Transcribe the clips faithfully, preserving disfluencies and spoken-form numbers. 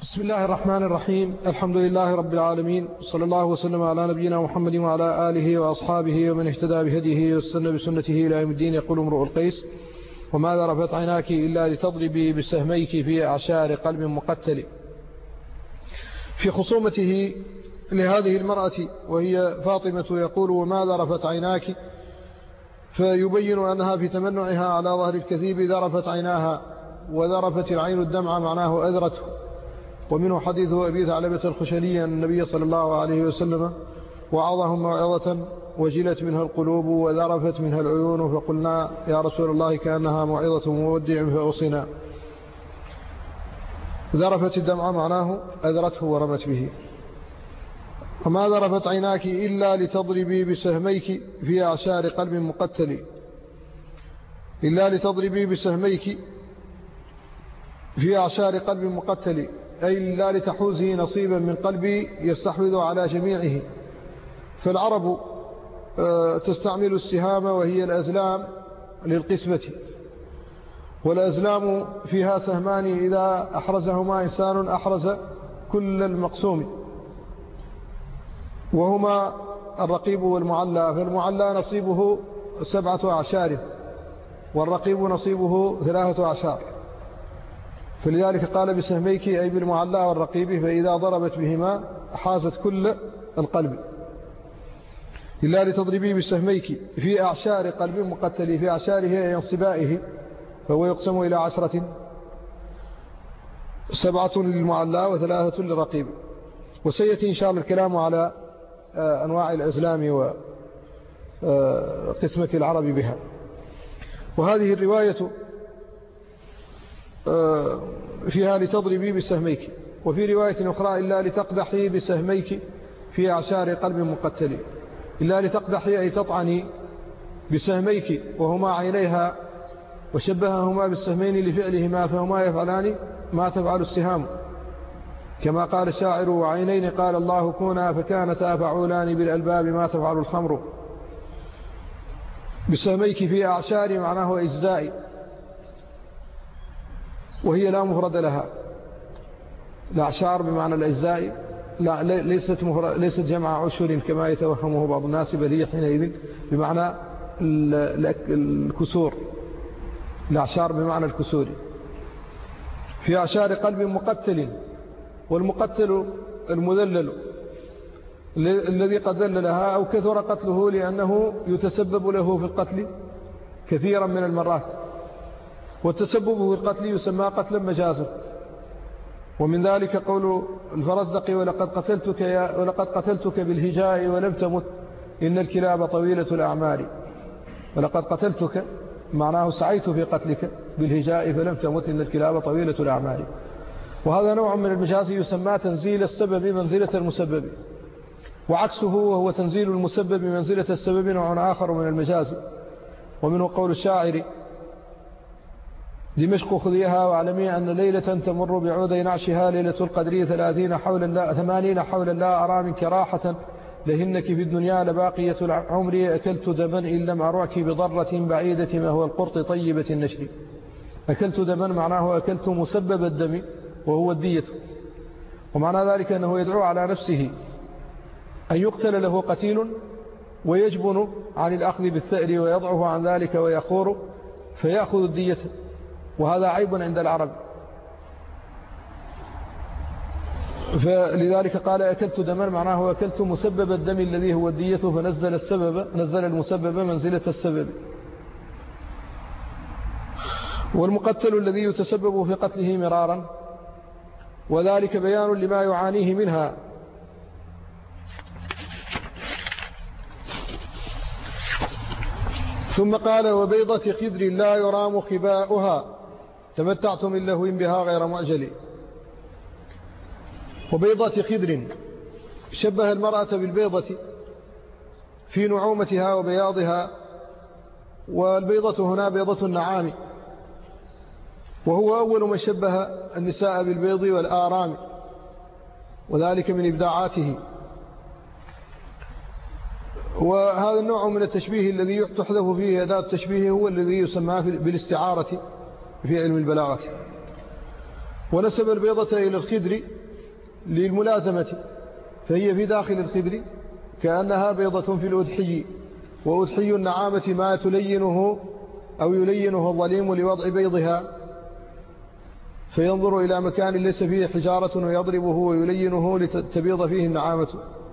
بسم الله الرحمن الرحيم. الحمد لله رب العالمين، صلى الله وسلم على نبينا محمد وعلى آله وأصحابه ومن اهتدى بهديه واستنى بسنته إلى يوم الدين. يقول امرؤ القيس: وما ذرفت عيناك إلا لتضربي بسهميك في أعشار قلب مقتل. في خصومته لهذه المرأة وهي فاطمة يقول: وما ذرفت عيناك، فيبين أنها في تمنعها على ظهر الكذيب ذرفت عيناها، وذرفت العين الدمع معناه أذرته. ومنه حديث أبي ثعلبة الخشني أن النبي صلى الله عليه وسلم وعظهم موعظة وجلت منها القلوب وذرفت منها العيون، فقلنا يا رسول الله كأنها موعظة مودع فأوصنا. ذرفت الدمع معناه أذرته ورمت به. وما ذرفت عيناك إلا لتضربي بسهميك في أعشار قلب مقتل. إلا لتضربي بسهميك في أعشار قلب مقتل، أي لا لتحوزه نصيبا من قلبي يستحوذ على جميعه. فالعرب تستعمل السهام وهي الأزلام للقسمة، والأزلام فيها سهمان إذا أحرزهما إنسان أحرز كل المقسوم، وهما الرقيب والمعلى. فالمعلى نصيبه سبعة أعشار والرقيب نصيبه ثلاثة أعشار، فلذلك قال بسهميك أي بالمعلى والرقيب، فإذا ضربت بهما حازت كل القلب. إلا لتضربي بسهميك في أعشار قلب مقتل، في أعشاره أي انصبائه، فهو يقسم إلى عشرة: سبعة للمعلى وثلاثة للرقيب. وسيأتي إن شاء الله الكلام على أنواع الأزلام وقسمة العرب بها. وهذه الرواية فيها لتضربي بسهميك، وفي رواية أخرى إلا لتقدحي بسهميك في أعشار قلب مقتل. إلا لتقدحي أي تطعني بسهميك، وهما عينيها، وشبههما بالسهمين لفعلهما، فهما يفعلان ما تفعل السهام، كما قال الشاعر: وعينين قال الله كونا فكانتا فعولان بالألباب ما تفعل الخمر. بسهميك في أعشار معناه إجزائي، وهي لا مفرد لها. الأعشار بمعنى الأجزاء، لا ليست ليست جمع عشر كما يتوهمه بعض الناس، بل هي حينئذ بمعنى الكسور. الأعشار بمعنى الكسور. في أعشار قلب مقتل، والمقتل المذلل الذي قد ذللها أو كثر قتله لأنه يتسبب له في القتل كثيرا من المرات، والتسبب في القتل يسمى قتلا مجازا. ومن ذلك قول الفرزدق: ولقد قتلتك, يا ولقد قتلتك بالهجاء ولم تمت إن الكلاب طويلة الأعمال. ولقد قتلتك معناه سعيت في قتلك بالهجاء فلم تمت إن الكلاب طويلة الأعمال. وهذا نوع من المجاز يسمى تنزيل السبب منزلة المسبب، وعكسه وهو تنزيل المسبب منزلة السبب نوع آخر من المجاز. ومنه قول الشاعر: دمشق خذيها واعلمي أن ليلة تمر بعودي نعشها ليلة القدر ثلاثين حولا لا ثمانين حولا لا أرى منك راحة لهنك في الدنيا لباقية العمر أكلت دما إن لم أرعك بضرة بعيدة ما هو القرط طيبة النشر. أكلت دما معناه أكلت مسبب الدم وهو الدية، ومعنى ذلك أنه يدعو على نفسه أن يقتل له قتيل ويجبن عن الأخذ بالثأر ويضعف عن ذلك ويخور فيأخذ الدية، وهذا عيب عند العرب. فلذلك قال أكلت دما معناه أكلت مسبب الدم الذي هو الدية، فنزل السبب نزل المسبب منزلة السبب. والمقتل الذي يتسبب في قتله مرارا، وذلك بيان لما يعانيه منها. ثم قال: وبيضة خدر لا يرام خباؤها تمتعت من لهو بها غير مؤجل. وبيضة خدر شبه المرأة بالبيضة في نعومتها وبياضها، والبيضة هنا بيضة النعام، وهو أول من شبه النساء بالبيض والآرام، وذلك من إبداعاته. وهذا النوع من التشبيه الذي تحذف فيه أداة التشبيه هو الذي يسمى بالاستعارة في علم البلاغة. ونسب البيضة إلى الخدر للملازمة، فهي في داخل الخدر كأنها بيضة في الأدحي، وأدحي النعامة ما تلينه أو يلينه الظليم لوضع بيضها، فينظر إلى مكان ليس فيه حجارة ويضربه ويلينه لتبيض فيه النعامة،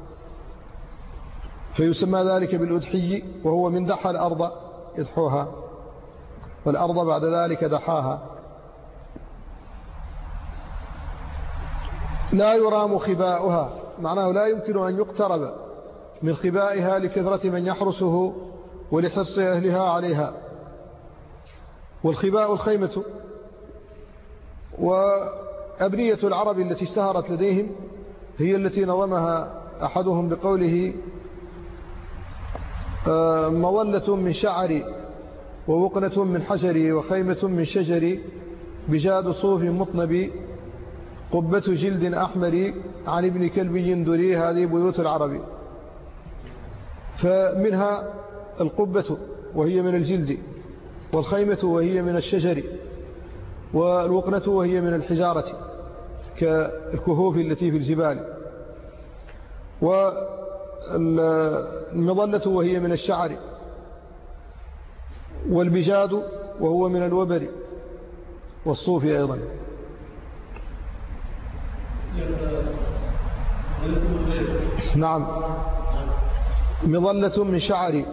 فيسمى ذلك بالأدحي، وهو من دحى الأرض يدحوها، والأرض بعد ذلك دحاها. لا يرام خباؤها، معناه لا يمكن أن يقترب من خبائها لكثرة من يحرسه ولحرص أهلها عليها. والخباء الخيمة، وأبنية العرب التي اشتهرت لديهم هي التي نظمها أحدهم بقوله: مظلة من شعر ووقنة من حجر وخيمة من شجر بجاد صوف مطنب قبة جلد أحمر عن ابن كلب يندري. هذه بيوت العرب، فمنها القبة وهي من الجلد، والخيمة وهي من الشجر، والوقنة وهي من الحجارة كالكهوف التي في الجبال، والمظلة وهي من الشعر، والبجاد وهو من الوبر والصوف أيضا. نعم، مظلة من شعر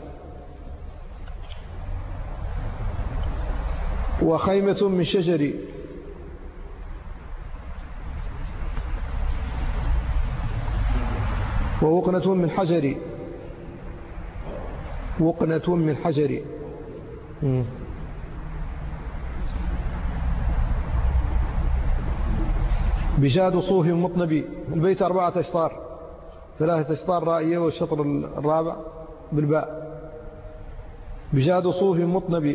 وخيمة من شجر ووقنة من حجر. وقنة من حجر. بجاد صوف مطنبي. البيت أربعة أشطار، ثلاثة أشطار رائية والشطر الرابع بالباء. بجاد صوف مطنبي.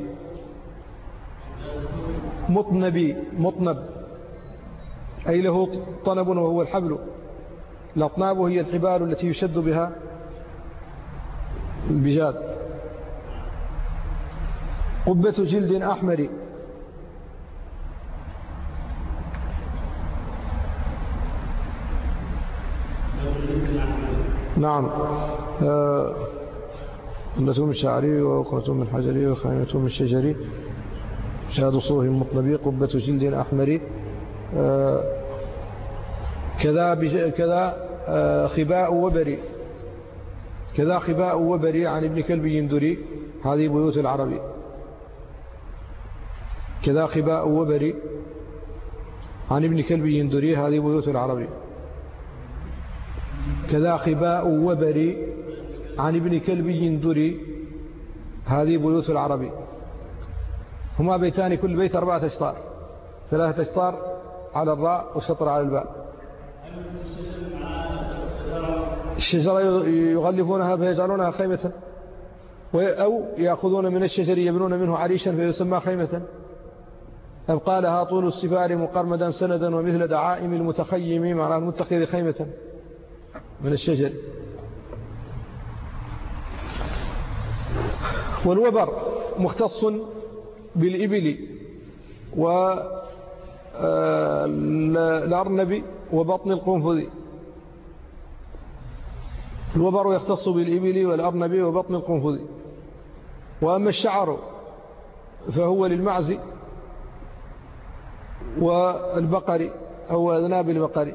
مطنبي مطنب أي له طنب وهو الحبل. الأطناب هي الحبال التي يشد بها البجاد. قبة جلد أحمر. نعم، قبة من شعري ووقنة من حجري وخيمة من شجري شهاد صوف مطنبي قبة جلد أحمر. كذا كذا خباء وبري. كذا خباء وبري عن ابن كلب يندري. هذه بيوت العربي. كذا خباء وبري عن ابن كلب يندري. هذه بيوت العربي. كذا خباء وبري عن ابن كلب يندري. هذه بيوت العربي. هما بيتان، كل بيت أربعة أشطار، ثلاثة أشطار على الراء وشطر على الباء. الشجرة يغلفونها فيجعلونها خيمة، أو يأخذون من الشجر يبنون منه عريشا فيسمى خيمة. أبقى لها طول السفار مقرمدا سندا ومثل دعائم المتخيم مع المتخذ خيمة من الشجر. والوبر مختص بالإبل والأرنب وبطن القنفذ. الوبر يختص بالإبل والأرنب وبطن القنفذ. وأما الشعر فهو للمعز والبقر أو أذناب البقر.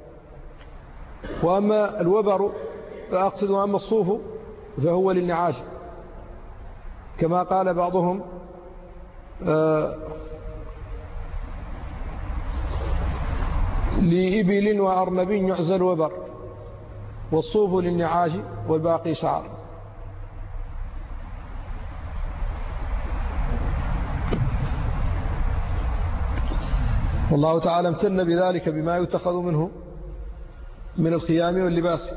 وأما الوبر فأقصد وأما الصوف فهو للنعاش، كما قال بعضهم آه لإبل وأرنب يعزى الوبر، والصوف للنعاش والباقي شعر. والله تعالى امتن بذلك بما يتخذ منه من الخيام واللباس.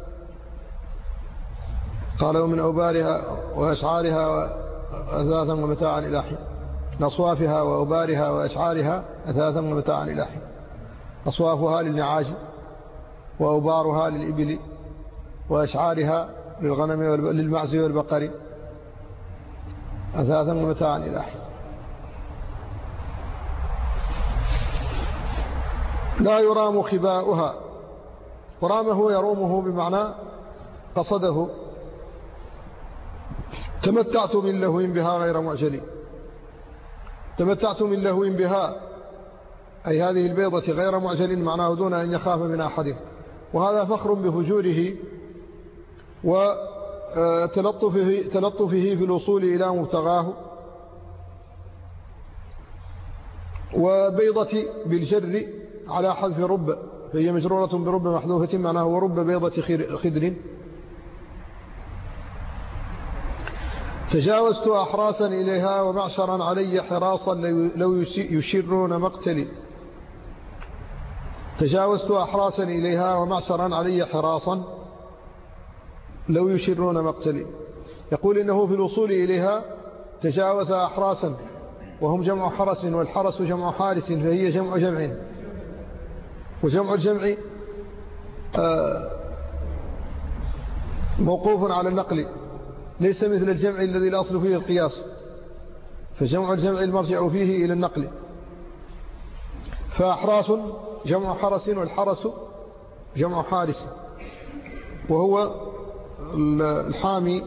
قال: ومن أوبارها وأشعارها أثاثا ومتاعا إلى حين. أصوافها وأوبارها وأشعارها أثاثا ومتاعا إلى حين. أصوافها للنعاج، وأوبارها للإبل، وأشعارها للغنم للمعز والبقر أثاثا ومتاعا إلى حين. لا يرام خباؤها. ورامه يرومه بمعنى قصده. تمتعت من لهو بها غير معجل. تمتعت من لهو بها أي هذه البيضة غير معجل، معناه دون أن يخاف من أحد. وهذا فخر بفجوره وتلطفه تلطفه في الوصول إلى مبتغاه. وبيضة بالجر على حذف رب، فهي مجرورة برب محذوفة، معناه ورب بيضة خدر. تجاوزت أحراسا إليها ومعشرا علي حراصا لو يشرون مقتلي. تجاوزت أحراسا إليها ومعشرا علي حراصا لو يشرون مقتلي. يقول إنه في الوصول إليها تجاوز أحراسا، وهم جمع حرس، والحرس جمع حارس، فهي جمع جمع، وجمع الجمع موقوف على النقل، ليس مثل الجمع الذي الأصل فيه القياس، فجمع الجمع المرجع فيه إلى النقل. فأحراس جمع حرس، والحرس جمع حارس، وهو الحامي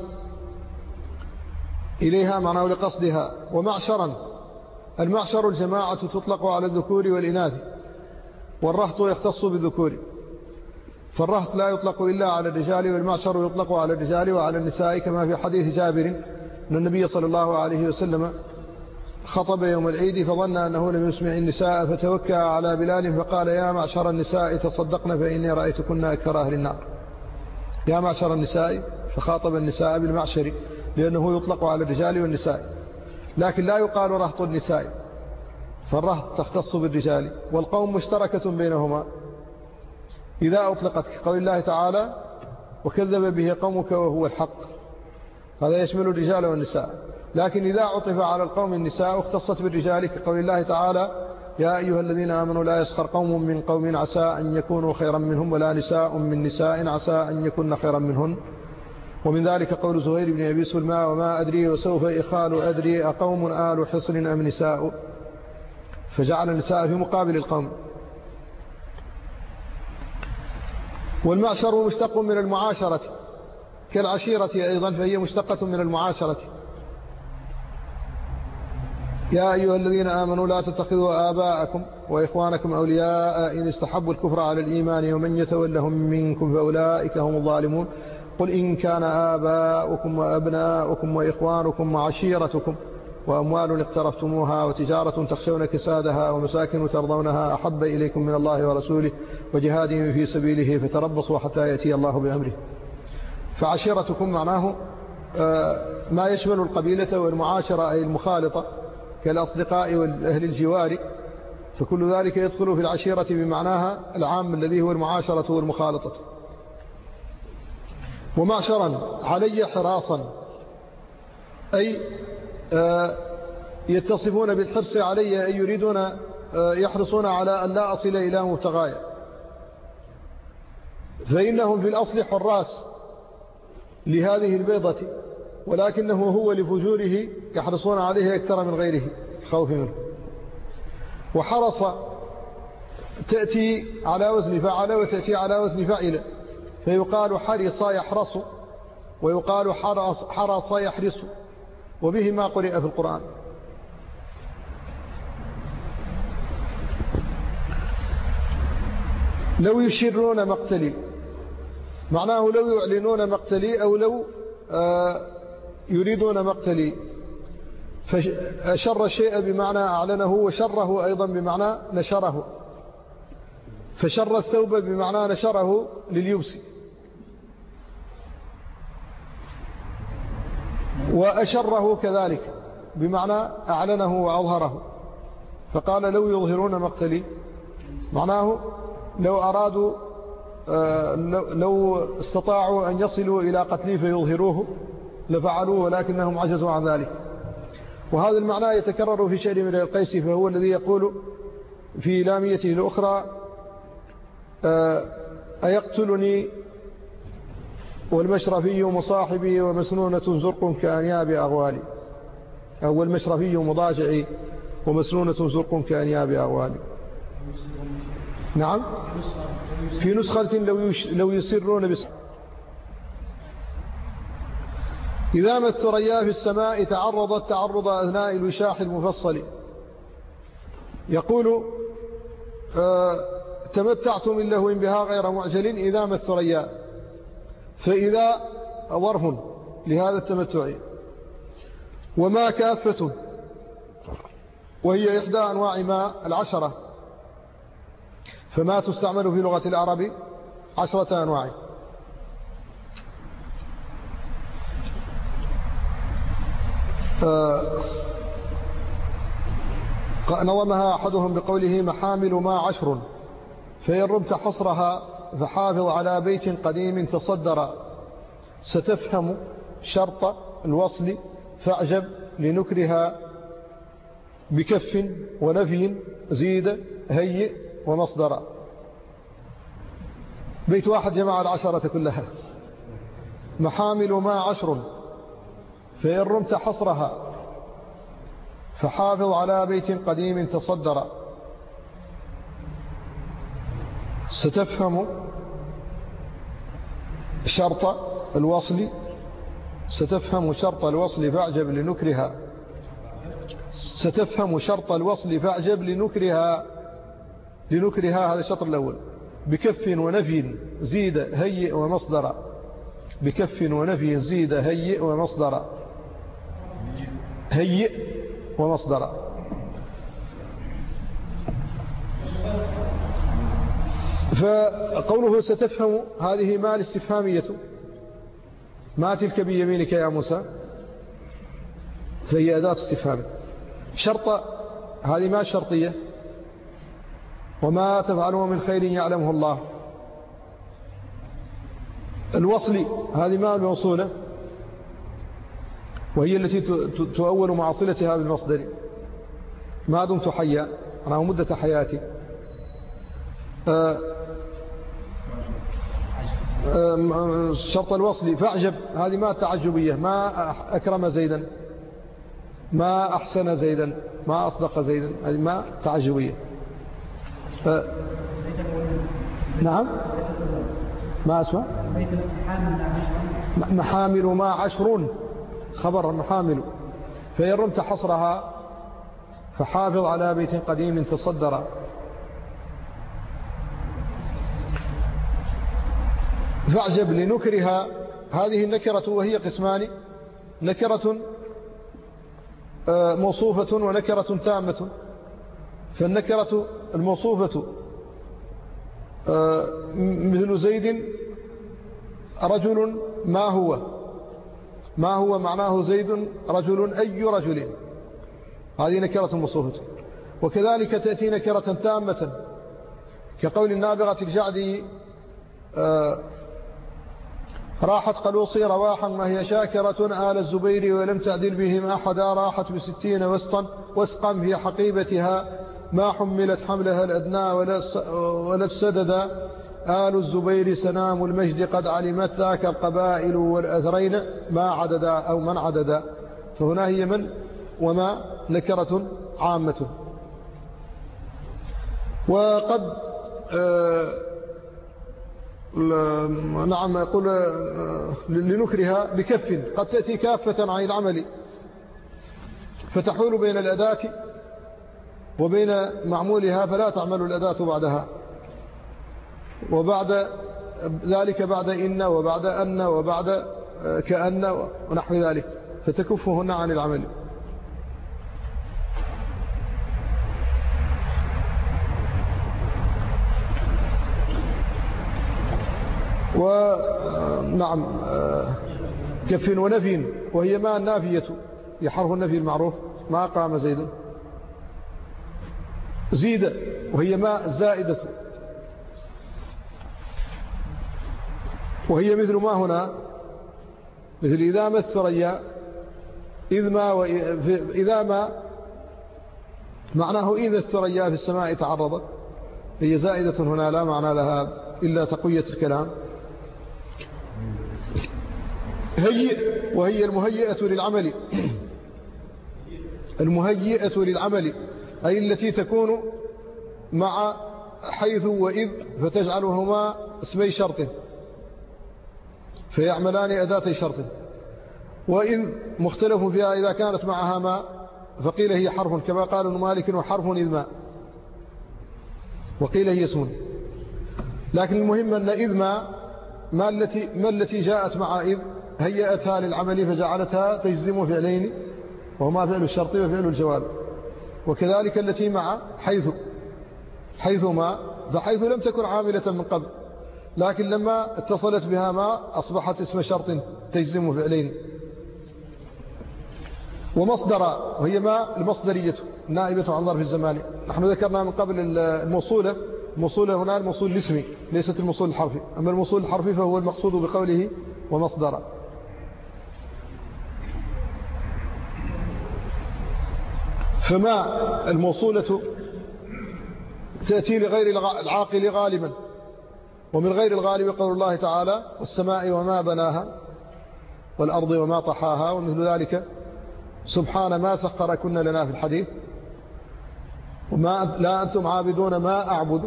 إليها معناه لقصدها. ومعشرا، المعشر الجماعة تطلق على الذكور والإناث، والرهط يختص بالذكور، فالرهط لا يطلق إلا على الرجال، والمعشر يطلق على الرجال وعلى النساء، كما في حديث جابر أن النبي صلى الله عليه وسلم خطب يوم العيد فظن أنه لم يسمع النساء، فتوكى على بلال فقال: يا معشر النساء تصدقن فإني رأيتكن أكثر أهل النار. يا معشر النساء، فخاطب النساء بالمعشر لأنه يطلق على الرجال والنساء، لكن لا يقال رهط النساء، فالرهط تختص بالرجال، والقوم مشتركة بينهما إذا أطلقت، كقول الله تعالى: وكذب به قومك وهو الحق، هذا يشمل الرجال والنساء. لكن إذا عطف على القوم النساء اختصت بالرجال، كقول الله تعالى: يا أيها الذين آمنوا لا يسخر قوم من قوم عسى أن يكونوا خيرا منهم، ولا نساء من نساء عسى أن يكون خيرا منهن. ومن ذلك قول زهير بن أبي سلمى: وما أدري وسوف إخال أدري أقوم آل حصن أم نساء، فجعل النساء في مقابل القوم. والمعشر مشتق من المعاشرة كالعشيرة أيضا، فهي مشتقة من المعاشرة. يا أيها الذين آمنوا لا تتخذوا آباءكم وإخوانكم أولياء إن استحبوا الكفر على الإيمان ومن يتولهم منكم فأولئك هم الظالمون. قل إن كان آباؤكم وأبناؤكم وإخوانكم وعشيرتكم وأموال اقترفتموها وتجارة تخشون كسادها ومساكن ترضونها أحب إليكم من الله ورسوله وجهاد في سبيله فتربصوا حتى يأتي الله بأمره. فعشيرتكم معناه ما يشمل القبيلة، والمعاشرة أي المخالطة كالأصدقاء والأهل الجوار، فكل ذلك يدخل في العشيرة بمعناها العام الذي هو المعاشرة والمخالطة. ومعشرا علي حراصا أي يتصفون بالحرص علي، أي يريدون يحرصون على أن لا أصل إلى مبتغايا، فإنهم في الأصل حراس لهذه البيضة، ولكنه هو لفجوره يحرصون عليه أكثر من غيره خوف منه. وحرص تأتي على وزن فعل وتأتي على وزن فعل، فيقال حرص يحرص، ويقال حرص, حرص يحرص، وبه ما قرئ في القرآن. لو يشرون مقتلي معناه لو يعلنون مقتلي، أو لو يريدون مقتلي. فشر الشيء بمعنى أعلنه، وشره أيضا بمعنى نشره، فشر الثوب بمعنى نشره لليبس. وأشره كذلك بمعنى أعلنه وأظهره، فقال لو يظهرون مقتلي، معناه لو أرادوا لو استطاعوا أن يصلوا إلى قتلي فيظهروه لفعلوه، ولكنهم عجزوا عن ذلك. وهذا المعنى يتكرر في شعر من القيس، فهو الذي يقول في لاميته الأخرى: أيقتلني والمشرفي مصاحبي ومسنونة زرق كأنياب أغوالي، أو المشرفي مضاجعي ومسنونة زرق كأنياب أغوالي. نعم في نسخة لو, لو يسرون بس إذا ما الثريا في السماء تعرضت تعرض أثناء الوشاح المفصل. يقول آه تمتعت من لهو بها غير معجل إذا ما الثريا، فإذا ظرف لهذا التمتع، وما كافة وهي إحدى أنواع ما العشرة، فما تستعمل في لغة العرب عشرة أنواع. آه نظمها أحدهم بقوله محامل ما عشر، فإن رمت حصرها فحافظ على بيت قديم تصدر، ستفهم شرط الوصل فاعجب لنكرها بكف ونفي زيد هيئ ومصدر. بيت واحد جمع العشرة كلها. محامل ما عشر، فإن رمت حصرها فحافظ على بيت قديم تصدر، ستفهم شرط الوصل ستفهم شرط الوصل فاعجب لنكرها ستفهم شرط الوصل فاعجب لنكرها لنكرها هذا الشطر الأول. بكف ونفي زيد هيئ ومصدر، بكف ونفي زيد هيئ ومصدر، هيئ ومصدر. فقوله ستفهم هذه ما الاستفهامية، ما تلك بيمينك يا موسى، فهي أداة استفهام. شرط هذه ما الشرطية، وما تفعلوا من خير يعلمه الله. الوصل هذه ما الموصولة، وهي التي تؤول مع صلتها بالمصدر. ما دمت حيا أنا مدة حياتي. شرط الوصل فاعجب هذه ما التعجبية، ما أكرم زيدا، ما أحسن زيدا، ما أصدق زيدا، هذه ما تعجبية. ف... نعم ما أسمع. محامل ما عشرون خبر محامل، فإن رمت حصرها فحافظ على بيت قديم تصدر. فاعجب لنكرها هذه النكرة، وهي قسمان: نكرة موصوفة ونكرة تامة. فالنكرة الموصوفة مثل زيد رجل ما هو، ما هو معناه زيد رجل أي رجل، هذه نكرة موصوفة. وكذلك تأتي نكرة تامة كقول النابغة الجعدي راحت قلوصي رواحا ما هي شاكرة آل الزبير ولم تعدل بهم أحدا، راحت بستين وسطا وسقا في حقيبتها ما حملت حملها الأدنى ولا السددا، آل الزبير سنام المجد قد علمت ذاك القبائل والأثرين ما عددا أو من عددا. فهنا هي من وما نكرة عامة. وقد آه نعم يقول لنكرها بكف، قد تأتي كافة عن العمل فتحول بين الأداة وبين معمولها فلا تعمل الأداة بعدها، وبعد ذلك بعد إن وبعد أن وبعد كأن ونحو ذلك، فتكفهن عن العمل. ونعم كف ونفي، وهي ما النافية، هي حرف النفي المعروف، ما قام زيد. زيد وهي ما الزائدة، وهي مثل ما هنا، مثل إذا ما الثريا، إذ ما وإذا ما معناه إذا الثريا في السماء تعرضت، هي زائدة هنا لا معنى لها إلا تقوية الكلام. هيئ وهي المهيئة للعمل، المهيئة للعمل أي التي تكون مع حيث وإذ فتجعلهما اسمي شرط فيعملان أداة شرط. وإذ مختلف فيها إذا كانت معها ما، فقيل هي حرف كما قال ابن مالك وحرف إذ ما، وقيل هي اسم. لكن المهم أن إذ ما ما التي, ما التي جاءت مع إذ هيأتها للعمل فجعلتها تجزم فعلين وهما فعل الشرط وفعل الجواب. وكذلك التي مع حيث حيث ما، فحيث لم تكن عاملة من قبل، لكن لما اتصلت بها ما أصبحت اسم شرط تجزم فعلين. ومصدر وهي ما المصدرية نائبة عن ظرف الزمان. نحن ذكرنا من قبل الموصولة، الموصولة هنا الموصول الاسمي ليست الموصول الحرفي، أما الموصول الحرفي فهو المقصود بقوله ومصدر. فما الموصولة تأتي لغير العاقل غالبا، ومن غير الغالب قول الله تعالى والسماء وما بناها والأرض وما طحاها، ومثل ذلك سبحان ما سخر كنا لنا في الحديث، وما لا أنتم عابدون ما أعبد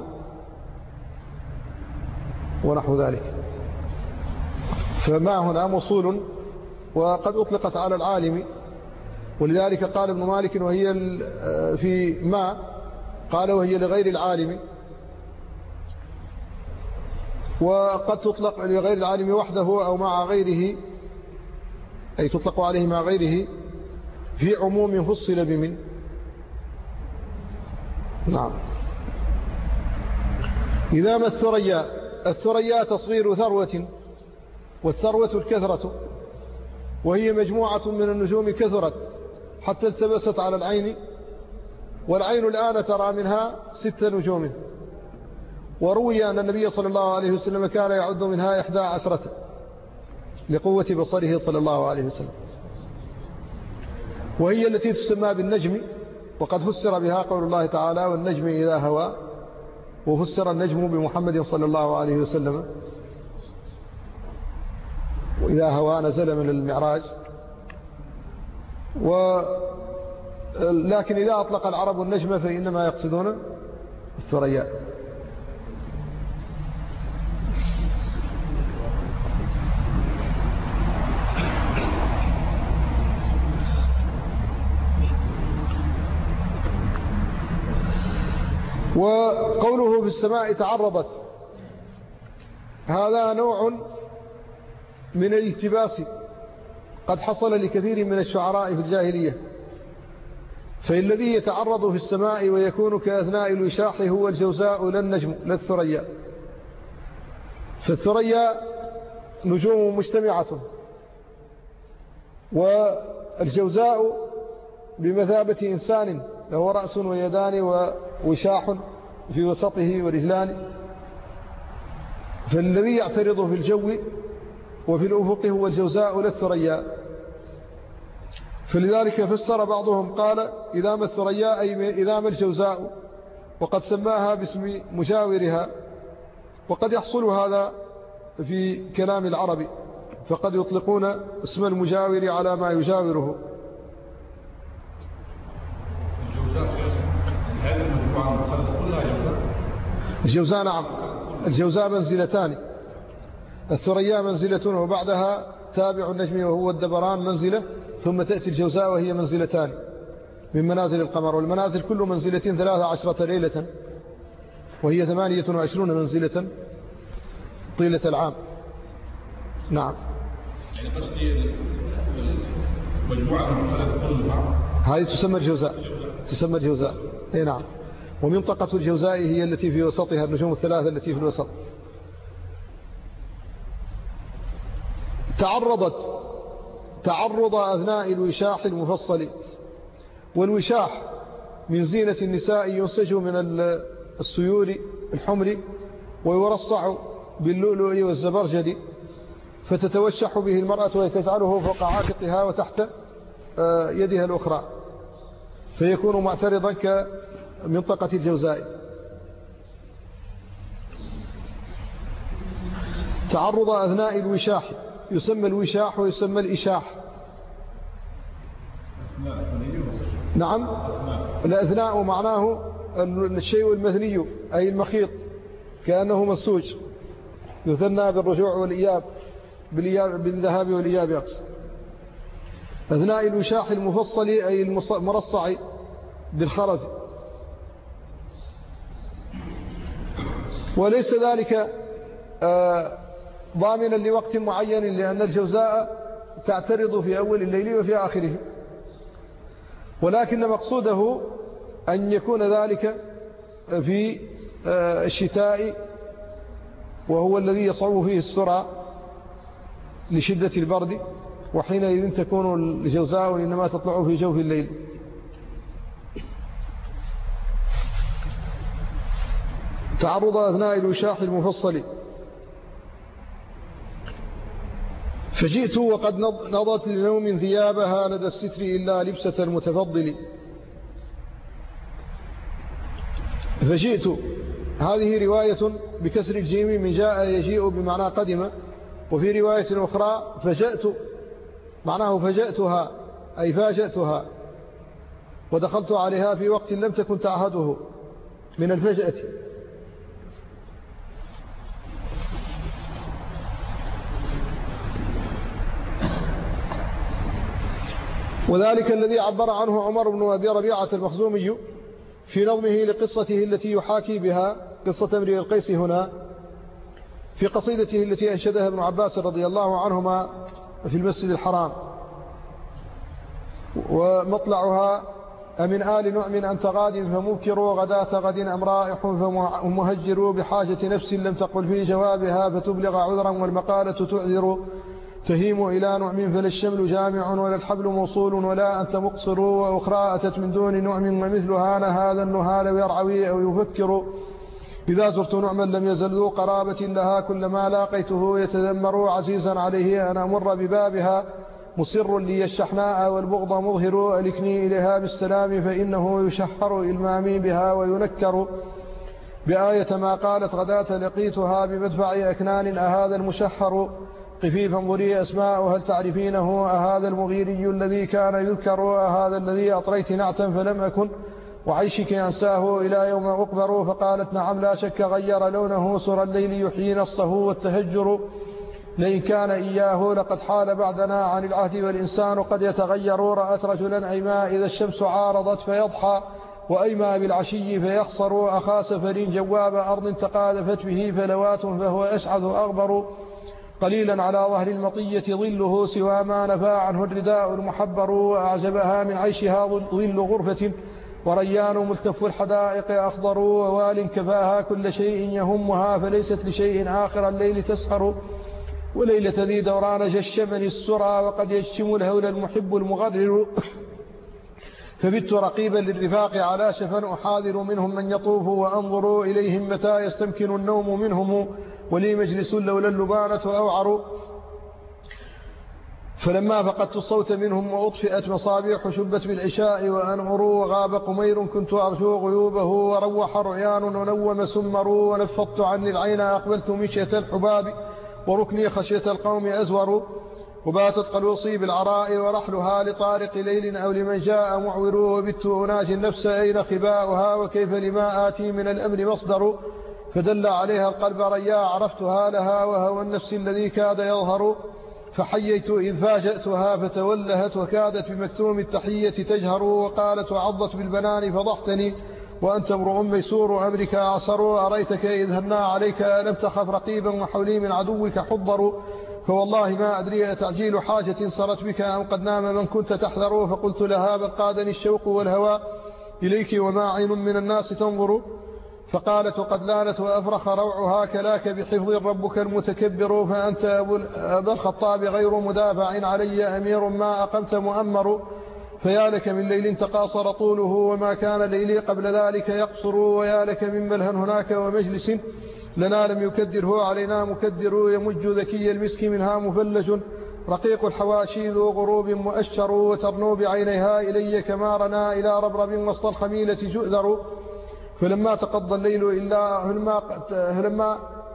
ونحو ذلك. فما هنا موصول وقد أطلقت على العالم، ولذلك قال ابن مالك وهي في ما قال وهي لغير العالم، وقد تطلق لغير العالم وحده أو مع غيره، أي تطلق عليه مع غيره في عموم فصل بمن. نعم. إذا ما الثريا، الثريا تصغير ثروة، والثروة الكثرة، وهي مجموعة من النجوم كثرت حتى التبست على العين، والعين الآن ترى منها ست نجوم. وروي أن النبي صلى الله عليه وسلم كان يعد منها إحدى عشرة لقوة بصره صلى الله عليه وسلم، وهي التي تسمى بالنجم، وقد فسر بها قول الله تعالى والنجم إذا هوى، وفسر النجم بمحمد صلى الله عليه وسلم، وإذا هوى نزل من المعراج. و لكن إذا أطلق العرب النجم فإنما يقصدون الثريا. وقوله في السماء تعرضت، هذا نوع من الاجتباس قد حصل لكثير من الشعراء في الجاهلية. فالذي يتعرض في السماء ويكون كأثناء الوشاح هو الجوزاء لا النجم لا الثريا. فالثريا نجوم مجتمعة، والجوزاء بمثابة إنسان له رأس ويدان ووشاح في وسطه ورجلان، فالذي يعترض في الجو وفي الأفق هو الجوزاء لا الثريا. فلذلك فسر بعضهم قال إذا ما الثريا أي إذا ما الجوزاء، وقد سماها باسم مجاورها. وقد يحصل هذا في كلام العرب، فقد يطلقون اسم المجاور على ما يجاوره. الجوزاء نعم، الجوزاء منزلتان، الثريا منزلة وبعدها تابع النجم وهو الدبران منزلة، ثم تأتي الجوزاء وهي منزلتان من منازل القمر. والمنازل كل منزلة ثلاثة عشرة ليلة، وهي ثمانية وعشرون منزلة طيلة العام. نعم. يعني قصدي مجموعة هذه تسمى الجوزاء، تسمى الجوزاء. اي نعم. ومنطقة الجوزاء هي التي في وسطها النجوم الثلاثة التي في الوسط. تعرضت، تعرض أثناء الوشاح المفصل. والوشاح من زينة النساء ينسج من السيور الحمر ويرصع باللؤلؤ والزبرجد، فتتوشح به المرأة وتجعله فوق عاتقها وتحت يدها الأخرى، فيكون معترضا كمنطقة الجوزاء. تعرض أثناء الوشاح، يسمى الوشاح ويسمى الإشاح. نعم، الأثناء معناه الشيء المثني أي المخيط كأنه مسوج يثنى بالرجوع والإياب بالذهاب والإياب أقصد. أثناء الوشاح المفصل أي المرصع بالخرز. وليس ذلك ضامنا لوقت معين لأن الجوزاء تعترض في أول الليل وفي آخره، ولكن مقصوده أن يكون ذلك في الشتاء وهو الذي يصعب فيه السرعة لشدة البرد، وحينئذ تكون الجوزاء إنما تطلع في جوف الليل. تعرض أثناء الوشاح المفصل. فجئت وقد نضت لنوم ثيابها لدى الستر إلا لبسة المتفضل. فجئت هذه رواية بكسر الجيم من جاء يجيء بمعنى قدم، وفي رواية أخرى فجأت معناه فجأتها أي فاجأتها ودخلت عليها في وقت لم تكن تعهده من الفجأة. وذلك الذي عبر عنه عمر بن أبي ربيعة المخزومي في نظمه لقصته التي يحاكي بها قصة امرئ القيس هنا في قصيدته التي أنشدها ابن عباس رضي الله عنهما في المسجد الحرام، ومطلعها: أمن آل نعم أنت غاد فمبكر غداة غد أم رائح فمهجر بحاجة نفس لم تقل في جوابها فتبلغ عذرا والمقالة تعذر تهيم إلى نعم فلا الشمل جامع ولا الحبل موصول ولا أنت مقصر وأخرى أتت من دون نعم ومثلها هذا النهال يرعوي أو يفكر إذا زرت نعما لم يزل ذو قرابة لها كلما لاقيته يتذمر عزيزا عليه أن أمر ببابها مصر لي الشحناء والبغض مظهر ألكني إليها بالسلام فإنه يشحر إلمامي بها وينكر بآية ما قالت غداة لقيتها بمدفع أكنان أهذا المشحر قفي فانظري أسماء هل تعرفينه أهذا المغيري الذي كان يذكر أهذا الذي أطريت نعتا فلم أكن وعيشك أنساه إلى يوم أقبر فقالت نعم لا شك غير لونه سر الليل يحيي نصه والتهجر لئن كان إياه لقد حال بعدنا عن العهد والإنسان قد يتغير رأت رجلا أيما إذا الشمس عارضت فيضحى وأيما بالعشي فيخسر أخا سفر جواب أرض تقاذفت به فلوات فهو أشعث أغبر قليلا على ظهر المطية ظله سوى ما نفى عنه الرداء المحبر وأعجبها من عيشها ظل غرفة وريان ملتف الحدائق أخضر ووال كفاها كل شيء يهمها فليست لشيء آخر الليل تسهر وليلة ذي دوران جشمني السرى وقد يجشم الهول المحب المغرر فبت رقيبا للرفاق على شفا أحاذر منهم من يطوف وأنظر إليهم متى يستمكن النوم منهم ولي مجلس لولا اللبانة أوعر فلما فقدت الصوت منهم وأطفئت مصابيح شبت بالعشاء وأنعروا وغاب قمير كنت أرجو غيوبه وروح رعيان ونوم سمر ونفضت عني العين أقبلت مشية الحباب وركني خشية القوم أزور وباتت قلوصي بالعراء ورحلها لطارق ليل أو لمن جاء معور وبت أناجي النفس أين خباؤها وكيف لما آتي من الأمر مصدر فدل عليها القلب ريا عرفتها لها وهو النفس الذي كاد يظهر فحييت إذ فاجأتها فتولهت وكادت بمكتوم التحية تجهر وقالت وعضت بالبنان فضحتني وأنت امرؤ ميسور أمرك أعصر أريتك إذ هنا عليك ألم تخف رقيبا وحولي من عدوك حضر فوالله ما أدري تعجيل حاجة صرت بك أم قد نام من كنت تحذر فقلت لها بل قادني الشوق والهوى إليك وما عين من الناس تنظر فقالت وقد لانت وأفرخ روعها كلاك بحفظ ربك المتكبر فأنت أبا الخطاب غير مدافع علي أمير ما أقمت مؤمر فيا لك من ليل تقاصر طوله وما كان ليلي قبل ذلك يقصر ويا لك من ملهى هناك ومجلس لنا لم يكدره علينا مكدر يمج ذكي المسك منها مفلج رقيق الحواشي ذو غروب مؤشر وترنو بعينيها إلي كما رنا إلى ربرب وسط الخميلة جؤذر فلما تقضى الليل إلا فلما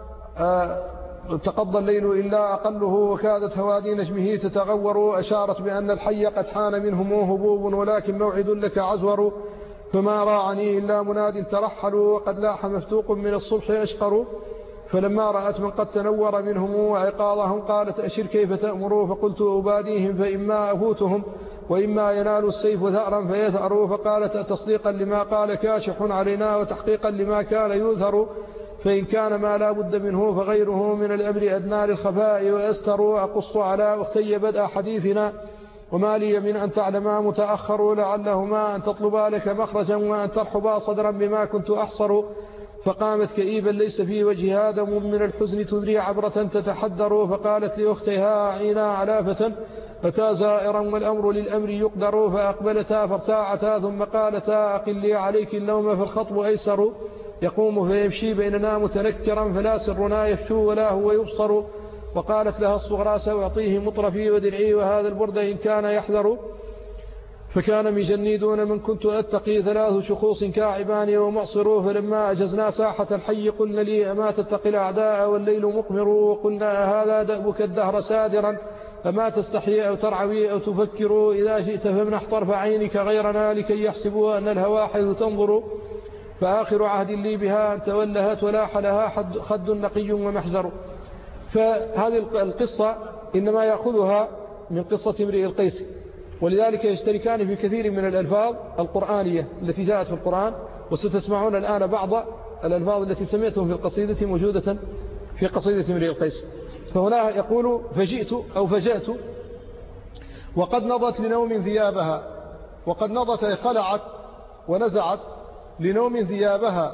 تقضى الليل إلا أقله وكادت هوادي نجمه تتغور أشارت بأن الحي قد حان منهم هبوب ولكن موعد لك عزور فما راعني إلا مناد ترحلوا وقد لاح مفتوق من الصبح أشقر. فلما رأت من قد تنور منهم عقاضهم قالت أشر كيف تأمروا؟ فقلت أباديهم فإما أفوتهم وإما ينال السيف ثأرا فيثأروا. فقالت تصديقا لما قال كاشح علينا وتحقيقا لما كان يوثر. فإن كان ما لا بد منه فغيره من الأمر أدنى للخفاء وأستر. أقص على أختي بدء حديثنا وما لي من أن تعلما متأخر لعلهما أن تطلبا لك مخرجا وأن ترحبا صدرا بما كنت أحصر. فقامت كئيبا ليس في وجهها دم من الحزن تدري عبرة تتحدر. فقالت لأختها أعينا على فتى أتى زائرا والأمر للأمر يقدر. فأقبلتا فارتاعتا ثم قالتا أقلي عليك اللوم فالخطب أيسر. يقوم فيمشي بيننا متنكرا فلا سرنا يفشو ولا هو يبصر. وقالت لها الصغرى سأعطيه مطرفي ودرعي وهذا البرد إن كان يحذر. فكان مجني دون من كنت أتقي ثلاث شخوص كاعبان ومعصر. فلما أجزنا ساحة الحي قلنا لي أما تتقي الأعداء والليل مقمر. وقلنا هذا دأبك الدهر سادرا أما تستحي أو ترعوي أو تفكر. إذا شئت فامنح طرف عينك غيرنا لكي يحسبوا أن الهوى حيث تنظر. فآخر عهد لي بها أن تولهت ولاح لها خد نقي ومحجر. فهذه القصة إنما يأخذها من قصة امرئ القيس، ولذلك يشتركان في كثير من الألفاظ القرآنية التي جاءت في القرآن. وستسمعون الآن بعض الألفاظ التي سمعتم في القصيدة موجودة في قصيدة امرئ القيس. فهنا يقول فجئت أو فجأت وقد نضت لنوم ثيابها. وقد نضت أي خلعت ونزعت لنوم ثيابها.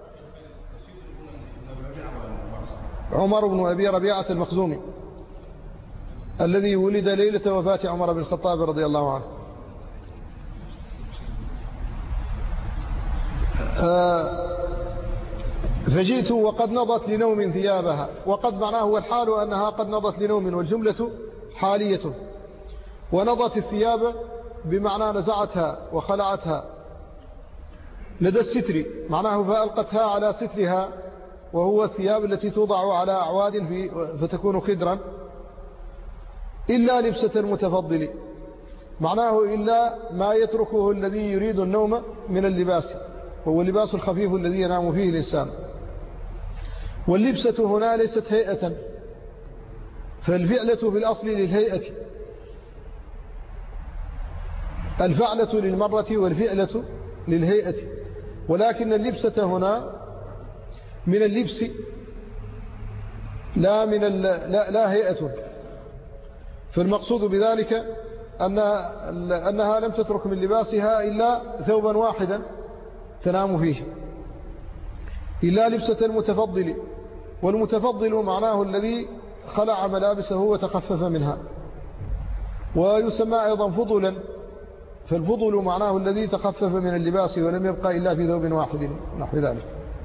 عمر بن أبي ربيعة المخزومي الذي ولد ليلة وفاة عمر بن الخطاب رضي الله عنه. فجئت وقد نضت لنوم ثيابها. وقد معناه والحال أنها قد نضت لنوم، والجملة حالية. ونضت الثياب بمعنى نزعتها وخلعتها لدى الستر، معناه فألقتها على سترها وهو الثياب التي توضع على أعواد في فتكون خدرا. إلا لبسة المتفضل، معناه إلا ما يتركه الذي يريد النوم من اللباس، وهو اللباس الخفيف الذي ينام فيه الإنسان. واللبسة هنا ليست هيئة، فالفعلة في الأصل للهيئة، الفعلة للمرة والفعلة للهيئة. ولكن اللبسة هنا من اللبس لا من لا, لا هيئة. فالمقصود بذلك أن أنها لم تترك من لباسها إلا ثوبا واحدا تنام فيه. إلا لبسة المتفضل، والمتفضل معناه الذي خلع ملابسه وتخفف منها. ويسمى أيضا فضلا، فالفضل معناه الذي تخفف من اللباس ولم يبقى إلا في ثوب واحد نحو ذلك.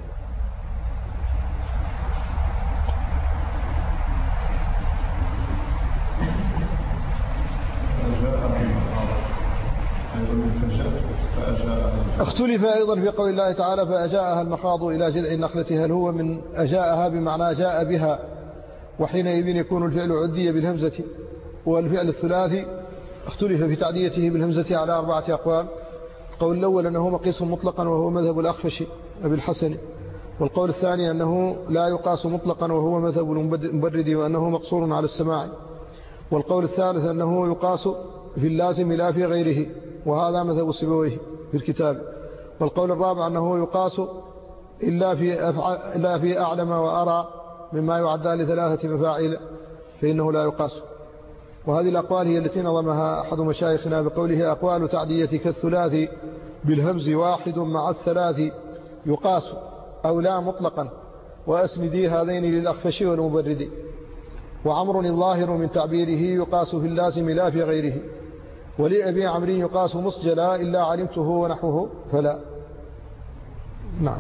اختلف أيضا في قول الله تعالى فأجاءها المخاض إلى جذع النخلة، هل هو من أجاءها بمعنى جاء بها، وحينئذ يكون الفعل عدي بالهمزة. والفعل الثلاثي اختلف في تعديته بالهمزة على أربعة أقوال. القول الأول أنه مقيس مطلقا وهو مذهب الأخفش أبي الحسن. والقول الثاني أنه لا يقاس مطلقا وهو مذهب المبرد وأنه مقصور على السماع. والقول الثالث أنه يقاس في اللازم لا في غيره، وهذا مذهب سيبويه في الكتاب. والقول الرابع أنه يقاس إلا في, إلا في أعلم وأرى مما يعدى لثلاثة مفاعيل فإنه لا يقاس. وهذه الأقوال هي التي نظمها أحد مشايخنا بقوله أقوال تعدية كالثلاث بالهمز واحد مع الثلاث يقاس أو لا مطلقا، وأسندي هذين للأخفش والمبرد. وعمر الظاهر من تعبيره يقاس في اللازم لا في غيره. ولأبي عمرو يقاس مسجلا إلا علمته ونحوه فلا. نعم.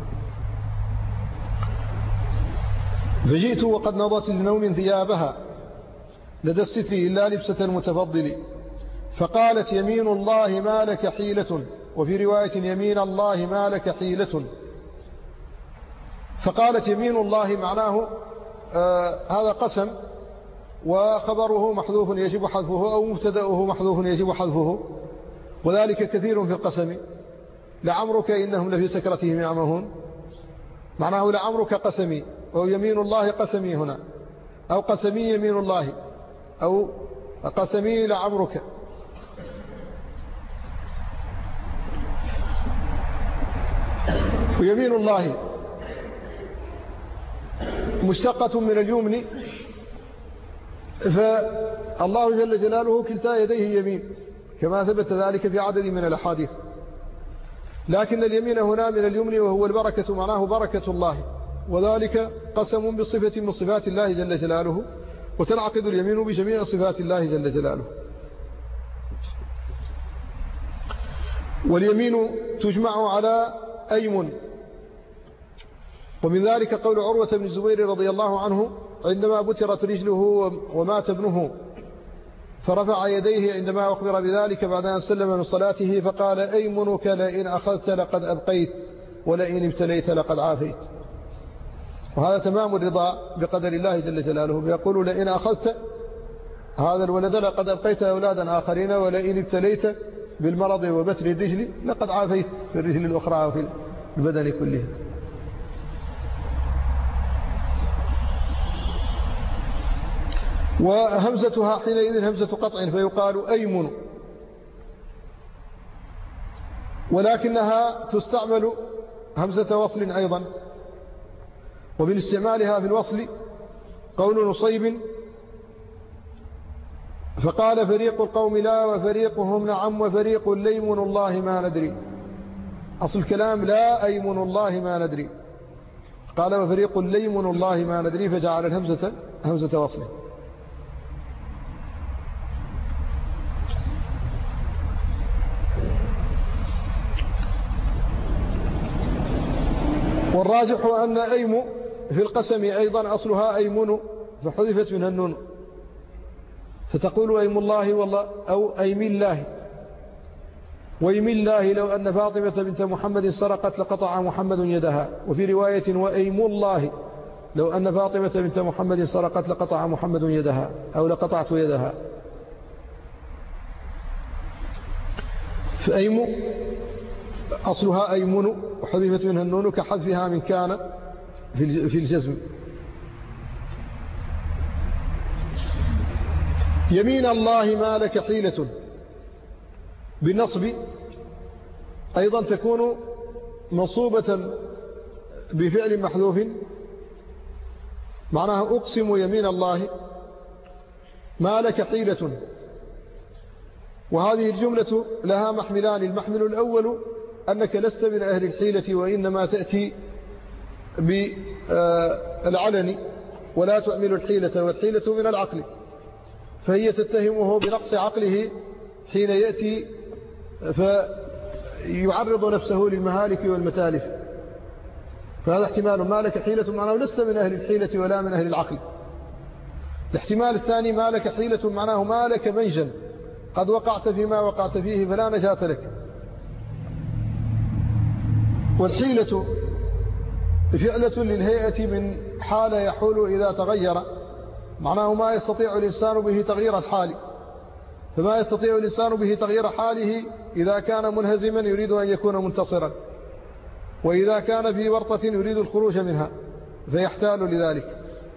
فجئت وقد نضت لنوم ثيابها لدى الستر إلا لبسة المتفضل. فقالت يمين الله ما لك حيلة، وفي رواية يمين الله ما لك حيلة. فقالت يمين الله معناه آه هذا قسم وخبره محذوف يجب حذفه، أو مبتدأه محذوف يجب حذفه، وذلك كثير في القسم. لعمرك إنهم لفي سكرتهم يعمهون، معناه لعمرك قسمي، أو يمين الله قسمي هنا، أو قسمي يمين الله، أو قسمي لعمرك. ويمين الله مشتقة من اليمن، فالله جل جلاله كلتا يديه يمين كما ثبت ذلك في عدد من الأحاديث، لكن اليمين هنا من اليمن وهو البركة، معناه بركة الله، وذلك قسم بصفة من صفات الله جل جلاله، وتنعقد اليمين بجميع صفات الله جل جلاله. واليمين تجمع على أيمن، ومن ذلك قول عروة بن الزبير رضي الله عنه عندما بترت رجله ومات ابنه فرفع يديه عندما أخبر بذلك بعد أن سلم من صلاته فقال: أيمنك لئن أخذت لقد أبقيت، ولئن ابتليت لقد عافيت. وهذا تمام الرضا بقدر الله جل جلاله، بيقول: لئن أخذت هذا الولد لقد أبقيت أولادا آخرين، ولئن ابتليت بالمرض وبتر الرجل لقد عافيت في الرجل الأخرى وفي البدن كله. وهمزتها حينئذ همزة قطع، فيقال أيمن، ولكنها تستعمل همزة وصل أيضا. ومن استعمالها في الوصل قول نصيب: فقال فريق القوم لا وفريقهم نعم وفريق ليمن الله ما ندري. أصل الكلام لا أيمن الله ما ندري، قال وفريق ليمن الله ما ندري، فجعل الهمزة همزة وصل. والراجح أن أيم في القسم أيضا أصلها أيمن، فحذفت منها النون، فتقول أيم الله والله، أو أيم الله. وأيم الله لو أن فاطمة بنت محمد سرقت لقطع محمد يدها. وفي رواية وأيم الله لو أن فاطمة بنت محمد سرقت لقطع محمد يدها، أو لقطعت يدها. فأيم أصلها أيمن وحذفت منها النون كحذفها من كان في الجزم. يمين الله ما لك حيلة بالنصب أيضا تكون منصوبة بفعل محذوف، معناها أقسم يمين الله ما لك حيلة. وهذه الجملة لها محملان: المحمل الأول أنك لست من أهل الحيلة، وإنما تأتي بالعلن ولا تؤمل الحيلة، والحيلة من العقل، فهي تتهمه بنقص عقله حين يأتي فيعرض نفسه للمهالك والمتالف. فهذا احتمال ما لك حيلة، معناه لست من أهل الحيلة ولا من أهل العقل. الاحتمال الثاني ما لك حيلة، معناه ما لك منجا، قد وقعت فيما وقعت فيه فلا نجاة لك. والحيلة فعلة للهيئة من حال يحول إذا تغير، معناه ما يستطيع الإنسان به تغيير الحال. فما يستطيع الإنسان به تغيير حاله إذا كان منهزما يريد أن يكون منتصرا، وإذا كان في ورطة يريد الخروج منها فيحتال لذلك.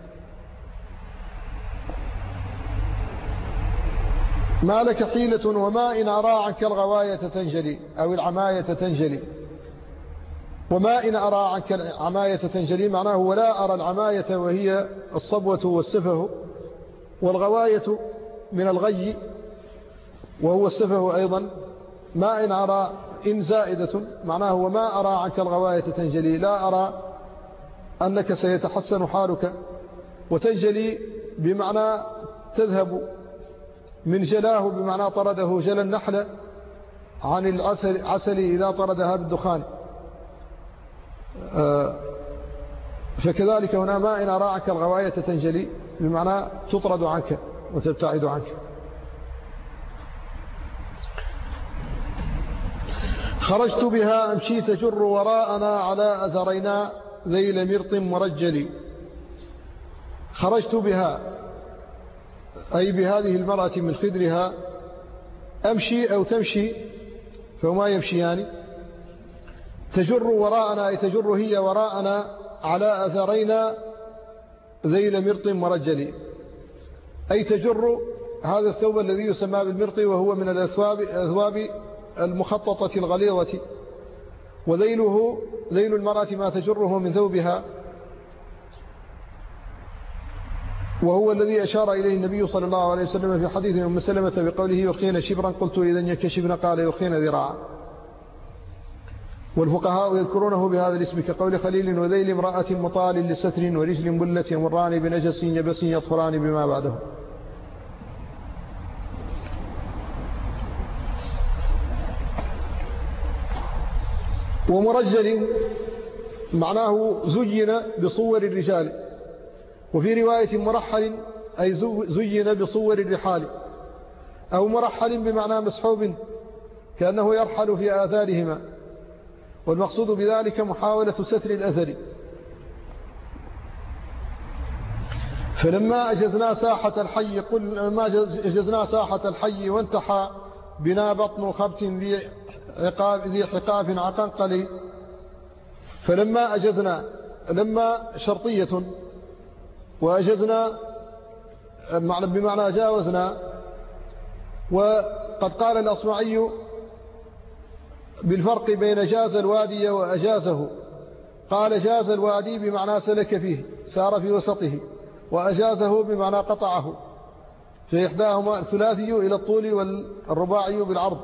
ما لك حيلة وما إن أرى عنك الغواية تنجلي، أو العماية تنجلي. وما إن أرى عنك العماية تنجلي معناه ولا أرى العماية وهي الصبوة والسفه، والغواية من الغي وهو السفه أيضا. ما إن أرى إن زائدة معناه وما أرى عنك الغواية تنجلي، لا أرى أنك سيتحسن حالك. وتنجلي بمعنى تذهب، من جلاه بمعنى طرده، جل النحل عن العسل عسل إذا طردها بالدخان. فكذلك هنا ما إن أرى عنك الغواية تنجلي بمعنى تطرد عنك وتبتعد عنك. خرجت بها أمشي تجر وراءنا على أثرينا ذيل مرط مرجل. خرجت بها أي بهذه المرأة من خدرها، أمشي أو تمشي فهما يمشيان، تجر وراءنا أي تجر هي وراءنا على أثرينا ذيل مرط مرجل، أي تجر هذا الثوب الذي يسمى بالمرط وهو من الأثواب الأثواب المخططة الغليظة، وذيله ذيل المرأة ما تجره من ثوبها، وهو الذي أشار إليه النبي صلى الله عليه وسلم في حديث أم سلمة بقوله يرخين شبرا، قلت إذا ينكشفن قال يرخين ذراعا. والفقهاء يذكرونه بهذا الاسم كقول خليل وذيل امرأة مطال لستر ورجل بلة يمران بنجس يبس يطهران بما بعده. ومرجل معناه زين بصور الرجال، وفي رواية مرحل أي زين بصور الرحال، أو مرحل بمعنى مسحوب كأنه يرحل في آثارهما، والمقصود بذلك محاولة ستر الأثر. فلما أجزنا ساحة الحي قل لما أجزنا ساحة الحي وانتحى بنا بطن خبت ذي عقاب ذي حقاف عقنقلي. فلما أجزنا لما شرطية، وأجزنا بمعنى جاوزنا. وقد قال الأصمعي بالفرق بين جاز الوادي وأجازه، قال جاز الوادي بمعنى سلك فيه سار في وسطه، وأجازه بمعنى قطعه، فإحداهما الثلاثي إلى الطول والرباعي بالعرض.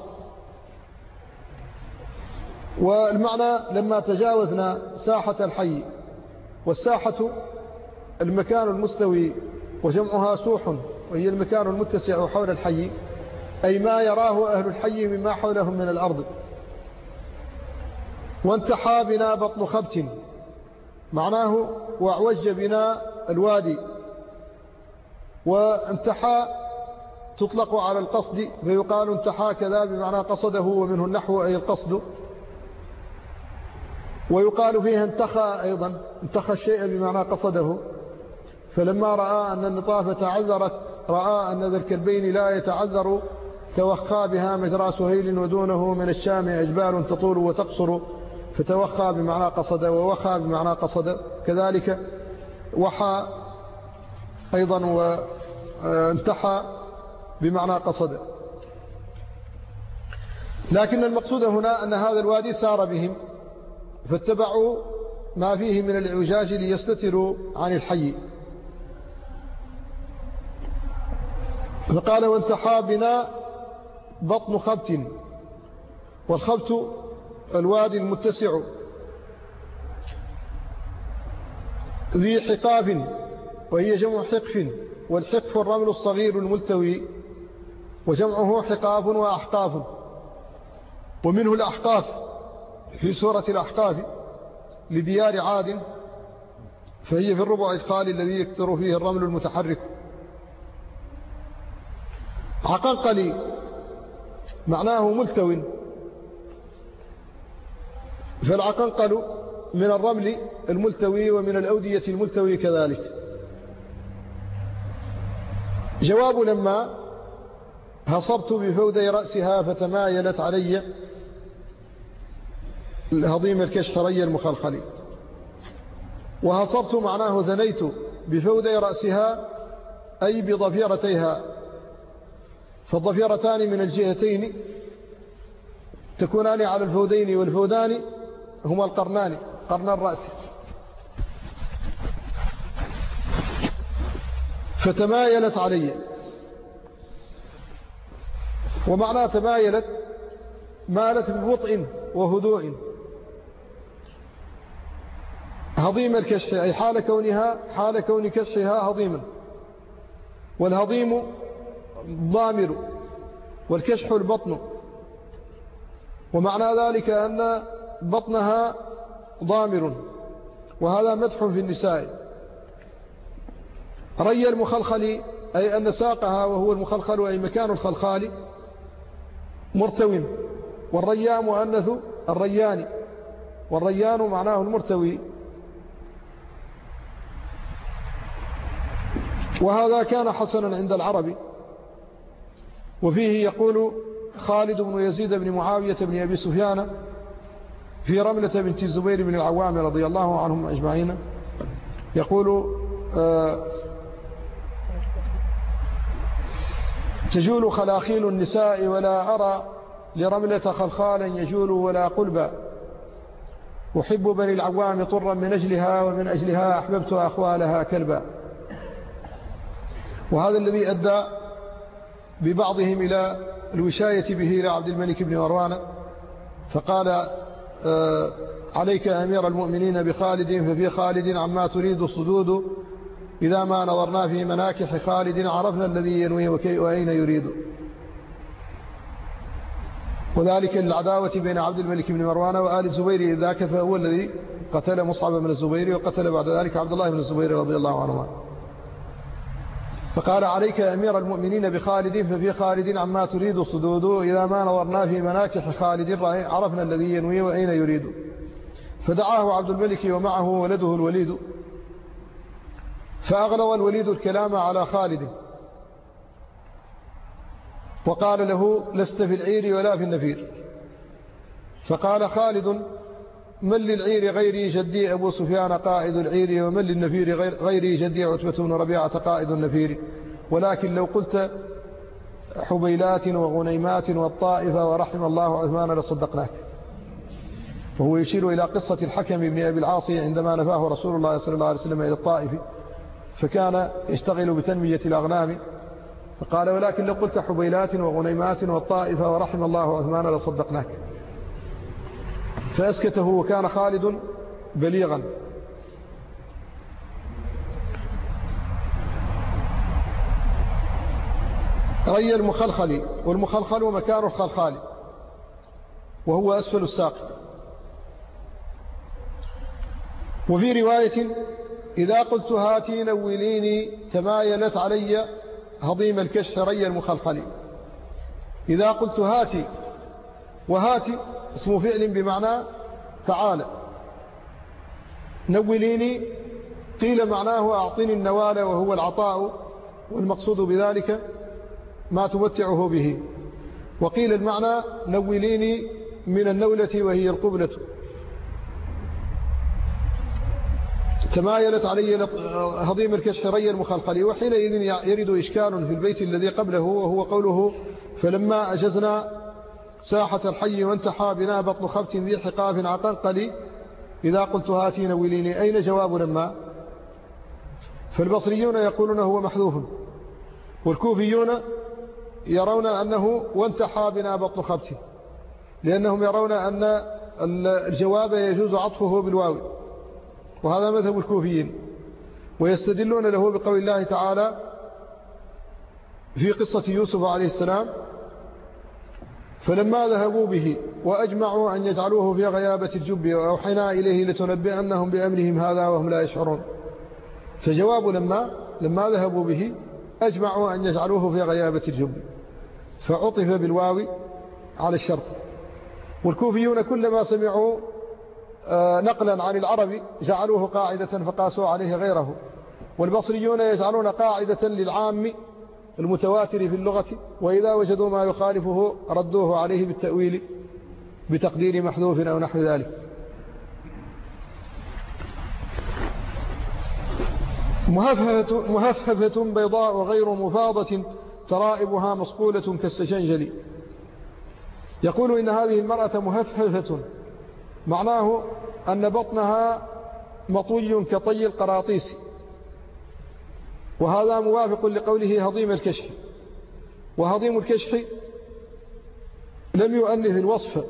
والمعنى لما تجاوزنا ساحة الحي، والساحة المكان المستوي وجمعها سوح، وهي المكان المتسع حول الحي، أي ما يراه أهل الحي مما حولهم من الأرض. وانتحى بنا بطن خبت معناه واعوج بنا الوادي. وانتحى تطلق على القصد، فيقال انتحى كذا بمعنى قصده، ومنه النحو أي القصد. ويقال فيها انتخى أيضا، انتخى الشيء بمعنى قصده. فلما رأى أن النطافة تعذرت، رأى أن ذا الكلبين لا يتعذر، توخى بها مجرى سهيل ودونه من الشام أجبال تطول وتقصر. فتوخى بمعنى قصد، ووخى بمعنى قصد كذلك، وحى أيضا، وانتحى بمعنى قصد. لكن المقصود هنا أن هذا الوادي سار بهم، فاتبعوا ما فيه من الإعوجاج ليستتروا عن الحي. فقال وانتحى بنا بطن خبت، والخبت الوادي المتسع ذي حقاف، وهي جمع حقف، والحقف الرمل الصغير الملتوي، وجمعه حقاف وأحقاف. ومنه الأحقاف في سورة الأحقاف لديار عاد، فهي في الربع الخالي الذي يكثر فيه الرمل المتحرك. عقنقلي معناه ملتو، فالعقنقل من الرمل الملتوي ومن الأودية الملتوي كذلك. جواب لما هصرت بفودي رأسها فتمايلت علي هضيم الكشف ري المخلخل. وهصرت معناه ذنيت بفودي رأسها أي بضفيرتيها، فالضفيرتان من الجهتين تكونان على الفودين، والفودان هما القرنان، قرن الرأس. فتمايلت علي، ومعنى تمايلت مالت ببطء وهدوء. هضيم الكشح أي حال كونها حال كون كشحها هضيما، والهضيم ضامر، والكشح البطن. ومعنى ذلك أن بطنها ضامر، وهذا مدح في النساء. ري المخلخل أي أن ساقها، وهو المخلخل أي مكان الخلخال، مرتو. والريان مؤنث الريان، والريان معناه المرتوي. وهذا كان حسنا عند العرب. وفيه يقول خالد بن يزيد بن معاوية بن أبي سفيان في رملة بنت الزبير بن العوام رضي الله عنهم أجمعين يقول آه تجول خلاخيل النساء ولا أرى لرملة خلخالا يجول ولا قلبا أحب بني العوام طرا من أجلها ومن أجلها أحببت أخوالها كلبا. وهذا الذي أدى ببعضهم إلى الوشاية به إلى عبد الملك بن مروان فقال آه عليك أمير المؤمنين بخالد ففي خالد عما تريد الصدود إذا ما نظرنا في مناكح خالد عرفنا الذي ينوي وأين يريد. وذلك للعداوة بين عبد الملك بن مروان وآل الزبير ذاك فهو الذي قتل مصعب بن الزبير وقتل بعد ذلك عبد الله بن الزبير رضي الله عنهما. فقال عليك أمير المؤمنين بخالد ففي خالد عما تريد الصدود إذا ما نظرنا في مناكح خالد عرفنا الذي ينوي وأين يريد. فدعاه عبد الملك ومعه ولده الوليد فأغلظ الوليد الكلام على خالد وقال له لست في العير ولا في النفير. فقال خالد من للعير غيري جدي أبو سفيان قائد العير ومن للنفير غيري جدي عتبة بن ربيعة قائد النفير ولكن لو قلت حبيلات وغنيمات والطائفة ورحم الله عثمان لصدقناك. وهو يشير إلى قصة الحكم بن أبي العاص عندما نفاه رسول الله صلى الله عليه وسلم إلى الطائف فكان يشتغل بتنمية الأغنام فقال ولكن لو قلت حبيلات وغنيمات والطائفة ورحم الله عثمان لصدقناك. فأسكته وكان خالد بليغا. ري المخلخل والمخلخل مكان الخلخال وهو أسفل الساق. وفي رواية إذا قلت هاتي نوليني تمايلت علي هضيم الكشح ري المخلخل. إذا قلت هاتي وهاتي اسم فعل بمعنى تعالى نوليني قيل معناه أعطني النوال وهو العطاء والمقصود بذلك ما تمتعه به وقيل المعنى نوليني من النولة وهي القبلة. تمايلت علي هضيم الكشح ري المخلخل. وحينئذ يرد إشكال في البيت الذي قبله وهو قوله فلما أجزنا ساحة الحي وانتحى بنا بطن خبت ذي حقاف عقنقل إذا قلت هاتي نوليني أين جواب لما. فالبصريون يقولون هو محذوف والكوفيون يرون أنه وانتحى بنا بطن خبت لأنهم يرون أن الجواب يجوز عطفه بالواو وهذا مذهب الكوفيين ويستدلون له بقول الله تعالى في قصة يوسف عليه السلام فلما ذهبوا به وأجمعوا أن يجعلوه في غيابة الجب وأوحينا إليه لتنبئنهم بأمرهم هذا وهم لا يشعرون. فجواب لما لما ذهبوا به أجمعوا أن يجعلوه في غيابة الجب فعطف بالواو على الشرط. والكوفيون كلما سمعوا نقلا عن العرب جعلوه قاعدة فقاسوا عليه غيره. والبصريون يجعلون قاعدة للعام المتواتر في اللغة وإذا وجدوا ما يخالفه ردوه عليه بالتأويل بتقدير محذوف أو نحو ذلك. مهفهفة, مهفهفة بيضاء غير مفاضة ترائبها مصقولة كالسشنجل. يقول إن هذه المرأة مهفهفة معناه أن بطنها مطوي كطي القراطيس وهذا موافق لقوله هضيم الكشح. وهضيم الكشح لم يؤنث الوصف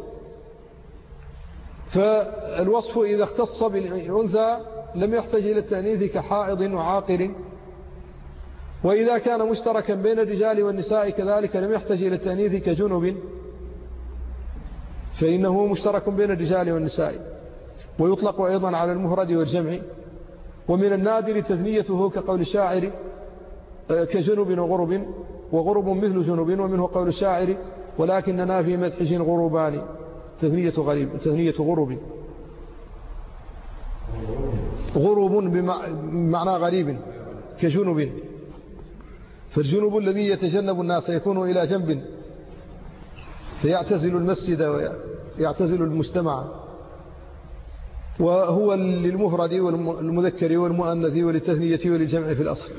فالوصف إذا اختص بالأنثى لم يحتاج إلى التأنيث كحائض وعاقر وإذا كان مشتركا بين الرجال والنساء كذلك لم يحتاج إلى التأنيث كجنب فإنه مشترك بين الرجال والنساء. ويطلق أيضا على المفرد والجمع. ومن النادر تثنيته كقول الشاعر كجنب وغرب وغرب مثل جنب ومنه قول الشاعر ولكننا في مدحج غروبان تثنية غريب تثنية غرب غروب بمعنى غريب كجنب. فالجنب الذي يتجنب الناس يكون إلى جنب فيعتزل المسجد ويعتزل المجتمع وهو للمفرد والمذكر والمؤنث وللتثنية وللجمع في الأصل.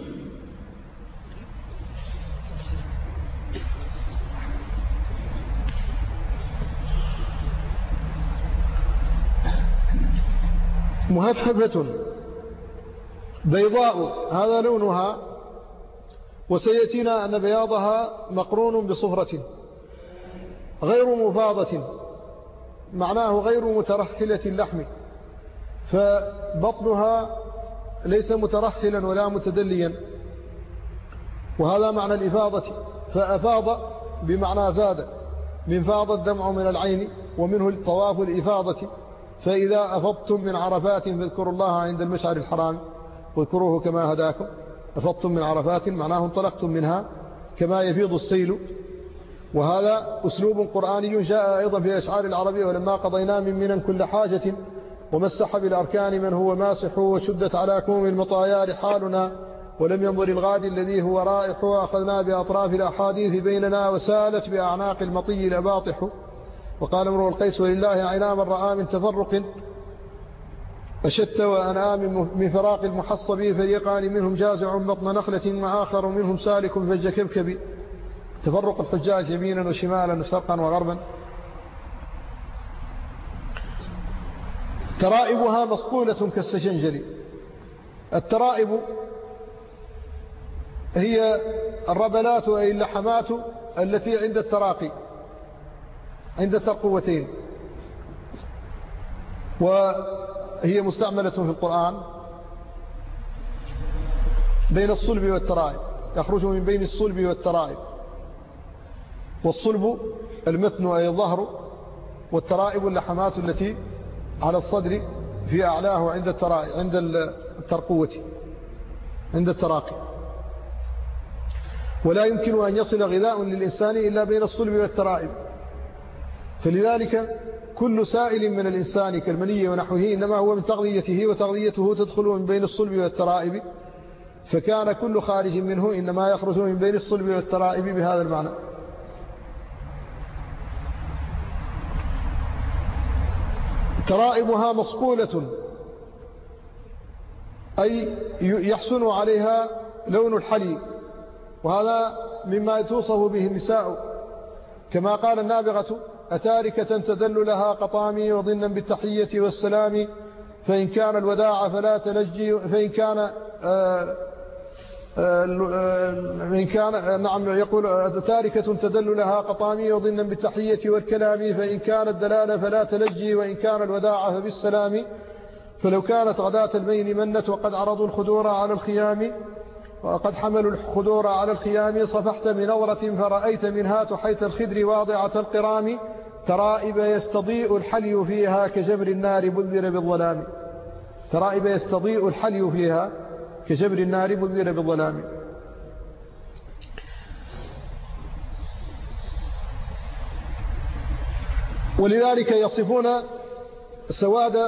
مهفهفة بيضاء هذا لونها، وسيأتينا أن بياضها مقرون بصفرة غير مفاضة، معناه غير مترهلة اللحم، فبطنها ليس مترهلا ولا متدليا، وهذا معنى الإفاضة. فأفاض بمعنى زاد، من فاض الدمع من العين، ومنه الطواف الإفاضة. فإذا أفضتم من عرفات فاذكروا الله عند المشعر الحرام واذكروه كما هداكم. أفضتم من عرفات معناه انطلقتم منها كما يفيض السيل. وهذا أسلوب قرآني جاء أيضا في أشعار العربية: ولما قضينا من منن كل حاجة ومسح بالأركان من هو ماسح، وشدت على كوم المطايا رحالنا، ولم ينظر الغادي الذي هو رائح، وأخذنا بأطراف الأحاديث بيننا، وسالت بأعناق المطي الأباطح. وقال امرؤ القيس: ولله عنا من رأى من تفرق أشت وأنام من فراق المحصب، فريقان منهم جازع بطن نخلة، وآخر منهم سالك فج كبكب. تفرق الحجاج يمينا وشمالا وشرقا وغربا. ترائبها مصقولة كالسشنجل. الترائب هي الربلات أي اللحمات التي عند التراقي، عند الترقوتين، وهي مستعملة في القرآن بين الصلب والترائب، يخرج من بين الصلب والترائب. والصلب المتن أي الظهر، والترائب اللحمات التي على الصدر في أعلاه عند الترائب، عند الترقوة، عند التراقي. ولا يمكن أن يصل غذاء للإنسان إلا بين الصلب والترائب، فلذلك كل سائل من الإنسان كالمني ونحوه إنما هو من تغذيته، وتغذيته تدخل من بين الصلب والترائب، فكان كل خارج منه إنما يخرج من بين الصلب والترائب بهذا المعنى. ترائبها مصقولة أي يحسن عليها لون الحلي، وهذا مما توصف به النساء، كما قال النابغة: أتاركة تدل لها قطامي وضنا بالتحية والسلام، فإن كان الوداع فلا تلجي، فإن كان آآ آآ فإن كان نعم يقول: تاركة تدل لها قطامي وضنا بالتحية والكلام، فإن كان الدلال فلا تلجي، وإن كان الوداع فبالسلام. فلو كانت غداة البين منت وقد عرضوا الخدور على الخيام، وقد حملوا الخدور على الخيام، صفحت بنظرة فرأيت منها تحيت الخدر واضعة القرام. ترائب يستضيء الحلي فيها كجبر النار بذر بالظلام. ترائب يستضيء الحلي فيها كجبر النار بذر بالظلام. ولذلك يصفون سواد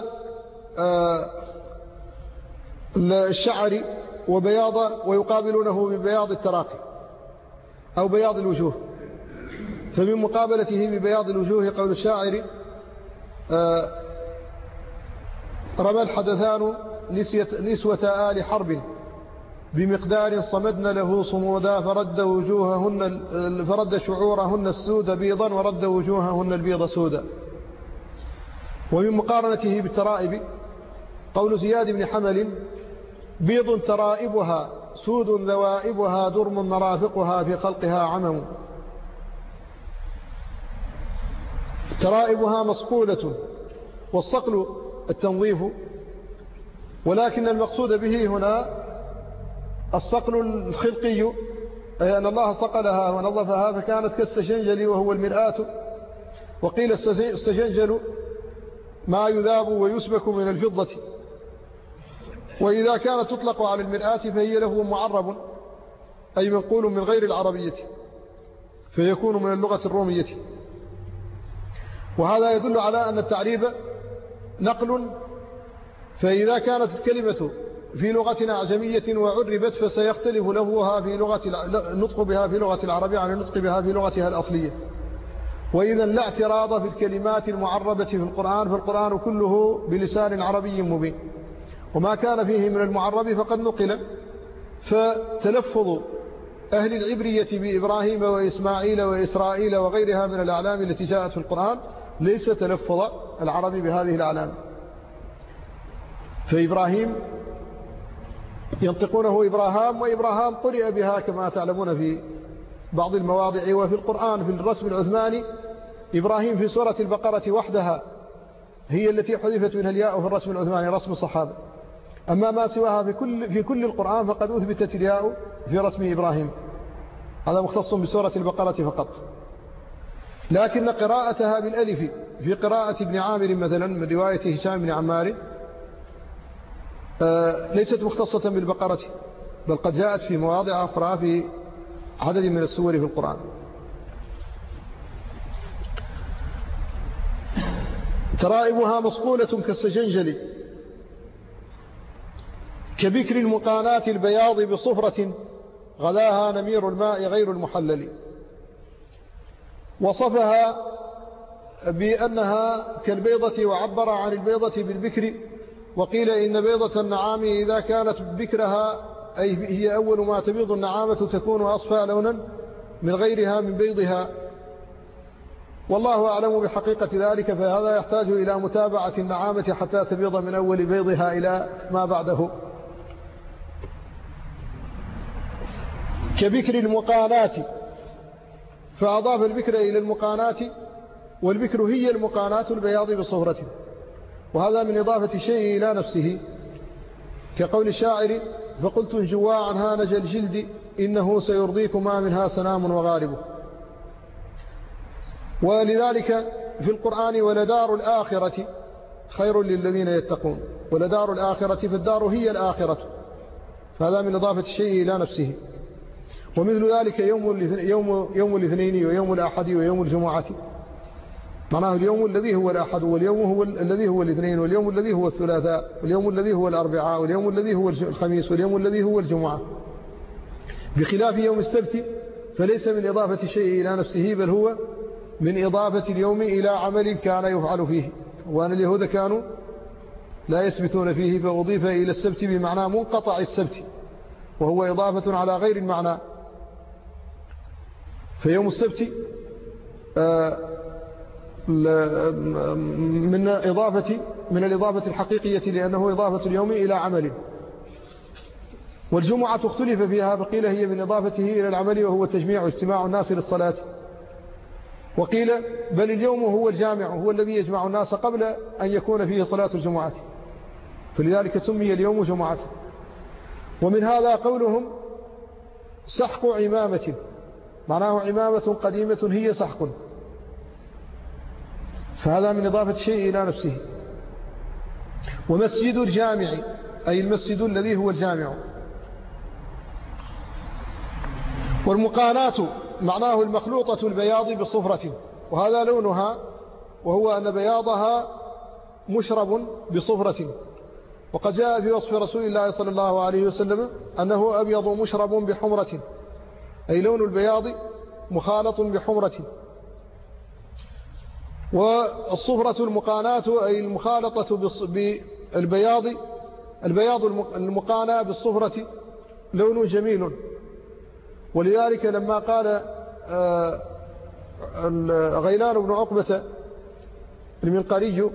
الشعر وبياض، ويقابلونه ببياض التراقي أو بياض الوجوه. فمن مقابلته ببياض الوجوه قول الشاعر: رمى الحدثان نسوة آل حرب بمقدار صمدن له صمودا، فرد وجوههن فرد شعورهن السود بيضا، ورد وجوههن البيض سودا. ومن مقارنته بالترائب قول زياد بن حمل: بيض ترائبها سود ذوائبها درم مرافقها في خلقها عمم. ترائبها مصقولة، والصقل التنظيف، ولكن المقصود به هنا الصقل الخلقي، أي أن الله صقلها ونظفها فكانت كالسجنجل وهو المرآة. وقيل السجنجل ما يذاب ويسبك من الفضة، وإذا كانت تطلق على المرآة فهي له معرب، أي منقول من غير العربية، فيكون من اللغة الرومية. وهذا يدل على أن التعريب نقل، فإذا كانت الكلمة في لغة أعجمية وعربت فسيختلف لفظها في لغة النطق بها في لغة العربية عن النطق بها في لغتها الأصلية. وإذا لا اعتراض في الكلمات المعربة في القرآن، فالقرآن كله بلسان عربي مبين، وما كان فيه من المعرب فقد نقل. فتلفظ أهل العبرية بإبراهيم وإسماعيل وإسرائيل وغيرها من الأعلام التي جاءت في القرآن ليس تلفظ العربي بهذه الأعلام. فإبراهيم ينطقونه إبراهام، وإبراهام قرئ بها كما تعلمون في بعض المواضع. وفي القرآن في الرسم العثماني إبراهيم في سورة البقرة وحدها هي التي حذفت منها الياء في الرسم العثماني رسم الصحابة. أما ما سواها في كل, في كل القرآن فقد أثبتت الياء في رسم إبراهيم، هذا مختص بسورة البقرة فقط. لكن قراءتها بالألف في قراءة ابن عامر مثلا من رواية هشام بن عمار آه ليست مختصة بالبقرة، بل قد جاءت في مواضع أخرى في عدد من السور في القرآن. ترائبها مصقولة كالسجنجل كبكر المقانات البياض بصفرة غلاها نمير الماء غير المحلل. وصفها بأنها كالبيضة وعبر عن البيضة بالبكر، وقيل إن بيضة النعام إذا كانت بكرها أي هي أول ما تبيض النعامة تكون أصفى لونا من غيرها من بيضها، والله أعلم بحقيقة ذلك، فهذا يحتاج إلى متابعة النعامة حتى تبيض من أول بيضها إلى ما بعده. كبكر المقانات، فأضاف البكر إلى المقانات، والبكر هي المقانات البياض بصفرة، وهذا من إضافة شيء إلى نفسه، كقول الشاعر فقلت انجوا عنها نجى الجلد إنه سيرضيكما منها سنام وغاربه. ولذلك في القرآن ولدار الآخرة خير للذين يتقون، ولدار الآخرة فالدار هي الآخرة، فهذا من إضافة الشيء إلى نفسه. ومثل ذلك يوم يوم يوم الاثنين ويوم الأحد ويوم الجمعة، معناه اليوم الذي هو الأحد، واليوم هو الذي هو الاثنين، واليوم الذي هو الثلاثاء، واليوم الذي هو الأربعاء، واليوم الذي هو الخميس، واليوم الذي هو الجمعة، بخلاف يوم السبت فليس من إضافة شيء إلى نفسه، بل هو من إضافة اليوم إلى عمل كان يفعل فيه، وأن اليهود كانوا لا يثبتون فيه فأضيف إلى السبت بمعنى منقطع السبت، وهو إضافة على غير المعنى. فيوم السبت من إضافة من الإضافة الحقيقية لأنه إضافة اليوم إلى عمل. والجمعة اختلف فيها، فقيل هي من إضافته إلى العمل وهو تجميع اجتماع الناس للصلاة، وقيل بل اليوم هو الجامع، هو الذي يجمع الناس قبل أن يكون فيه صلاة الجمعة، فلذلك سمي اليوم جمعة. ومن هذا قولهم سحق عمامة، معناه عمامة قديمة هي سحق، فهذا من إضافة شيء إلى نفسه. ومسجد الجامع أي المسجد الذي هو الجامع. والمقانات معناه المخلوطة البياض بصفرة، وهذا لونها، وهو أن بياضها مشرب بصفرة. وقد جاء في وصف رسول الله صلى الله عليه وسلم أنه أبيض مشرب بحمرة، أي لون البياض مخالط بحمرة. والصفرة المقانات أي المخالطة بالبياض، البياض المقانى بالصفرة لون جميل. ولذلك لما قال غيلان بن عقبة المنقري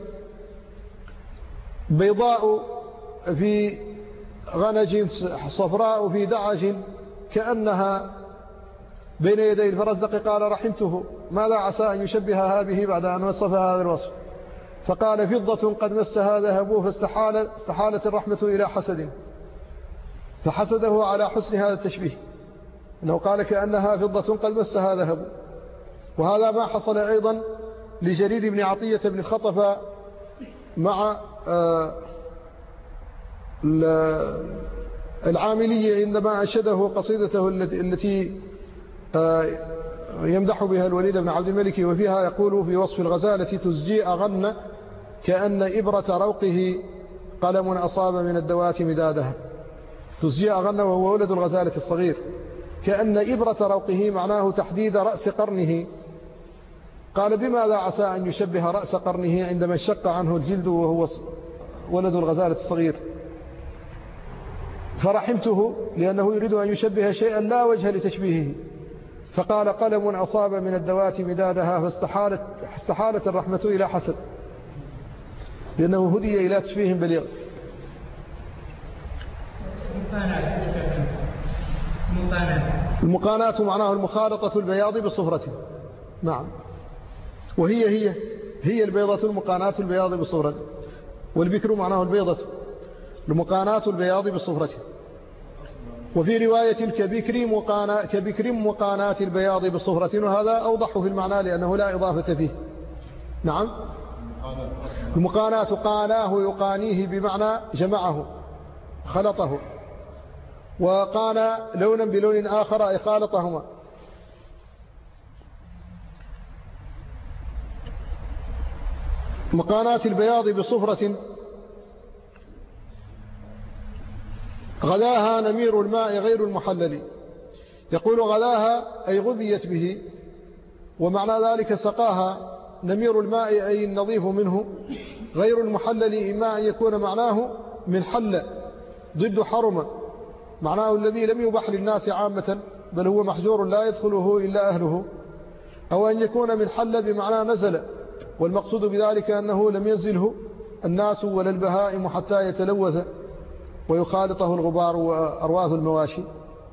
بيضاء في غنج صفراء في دعج كأنها بين يدي الفرزدق، قال رحمته ماذا عسى أن يشبهها به بعد أن وصف هذا الوصف، فقال فضة قد مسها ذهبه فاستحال استحالت الرحمة إلى حسد، فحسده على حسن هذا التشبيه، أنه قال كأنها فضة قد مسها ذهب. وهذا ما حصل أيضا لجرير بن عطية بن خطف مع العاملية عندما أنشده قصيدته التي يمدح بها الوليد بن عبد الملك، وفيها يقول في وصف الغزالة تزجي أغن كأن إبرة روقه قلم أصاب من الدوات مدادها. تزجي أغن وهو ولد الغزالة الصغير، كأن إبرة روقه معناه تحديد رأس قرنه، قال بماذا عسى أن يشبه رأس قرنه عندما انشق عنه الجلد وهو ولد الغزالة الصغير؟ فرحمته لأنه يريد أن يشبه شيئا لا وجه لتشبيهه، فقال قلم أصاب من الدوات مدادها، فاستحالت استحالت الرحمة إلى حسد، لأنه هدي إلى تشبيه بليغ. المقانات معناه المخالطة البياض بصفرة. نعم، وهي هي هي البيضة المقانات البياض بصفرة، والبكر معناه البيضة المقانات البياض بصفرة. وفي رواية كبكر مقانا كبكر مقانات البياض بصفرة، وهذا أوضح في المعنى لأنه لا إضافة فيه. نعم، المقانات قاناه يقانيه بمعنى جمعه خلطه، وقانا لونا بلون آخر أي خالطهما. مقانات البياض بصفرة غذاها نمير الماء غير المحلل. يقول غذاها أي غذيت به، ومعنى ذلك سقاها. نمير الماء أي النظيف منه، غير المحلل إما أن يكون معناه من حل ضد حرم، معناه الذي لم يبح للناس عامة بل هو محجور لا يدخله إلا أهله، أو أن يكون من حل بمعنى نزل، والمقصود بذلك أنه لم ينزله الناس ولا البهائم حتى يتلوث ويخالطه الغبار وأرواث المواشي.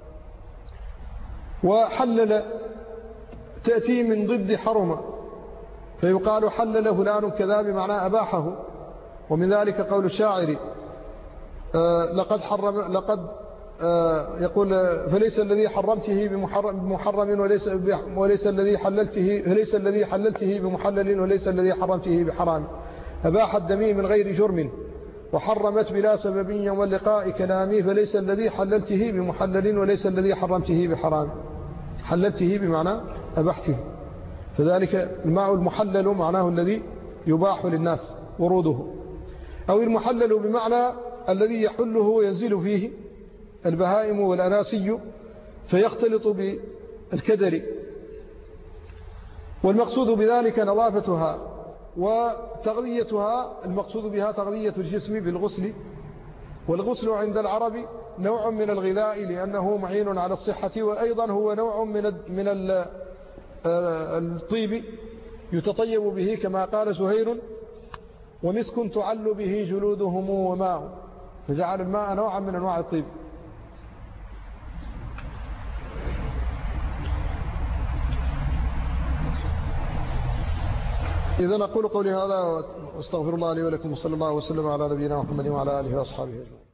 وحلل تأتي من ضد حرم، فيقال حلل فلان كذا بمعنى أباحه. ومن ذلك قول الشاعر آه لقد حرم لقد آه يقول فليس الذي حرمته بمحرم وليس وليس الذي حللته فليس الذي حللته بمحلل وليس الذي حرمته بحرام. أباح الدمي من غير جرم وحرمت بلا سبب يوم اللقاء كلامي، فليس الذي حللته بمحلل وليس الذي حرمته بحرام. حللته بمعنى أبحته، فذلك الماء المحلل معناه الذي يباح للناس وروده، أو المحلل بمعنى الذي يحله وينزل فيه البهائم والأناسي فيختلط بالكدر، والمقصود بذلك نظافتها وتغذيتها. المقصود بها تغذية الجسم بالغسل، والغسل عند العرب نوع من الغذاء لأنه معين على الصحة، وأيضا هو نوع من من الطيب يتطيب به، كما قال زهير ومسك تعل به جلودهم وماء، فجعل الماء نوعا من أنواع الطيب. إذن أقول قولي هذا واستغفر الله لي ولكم، وصلى الله وسلم على نبينا محمد وعلى آله وأصحابه أجمعين.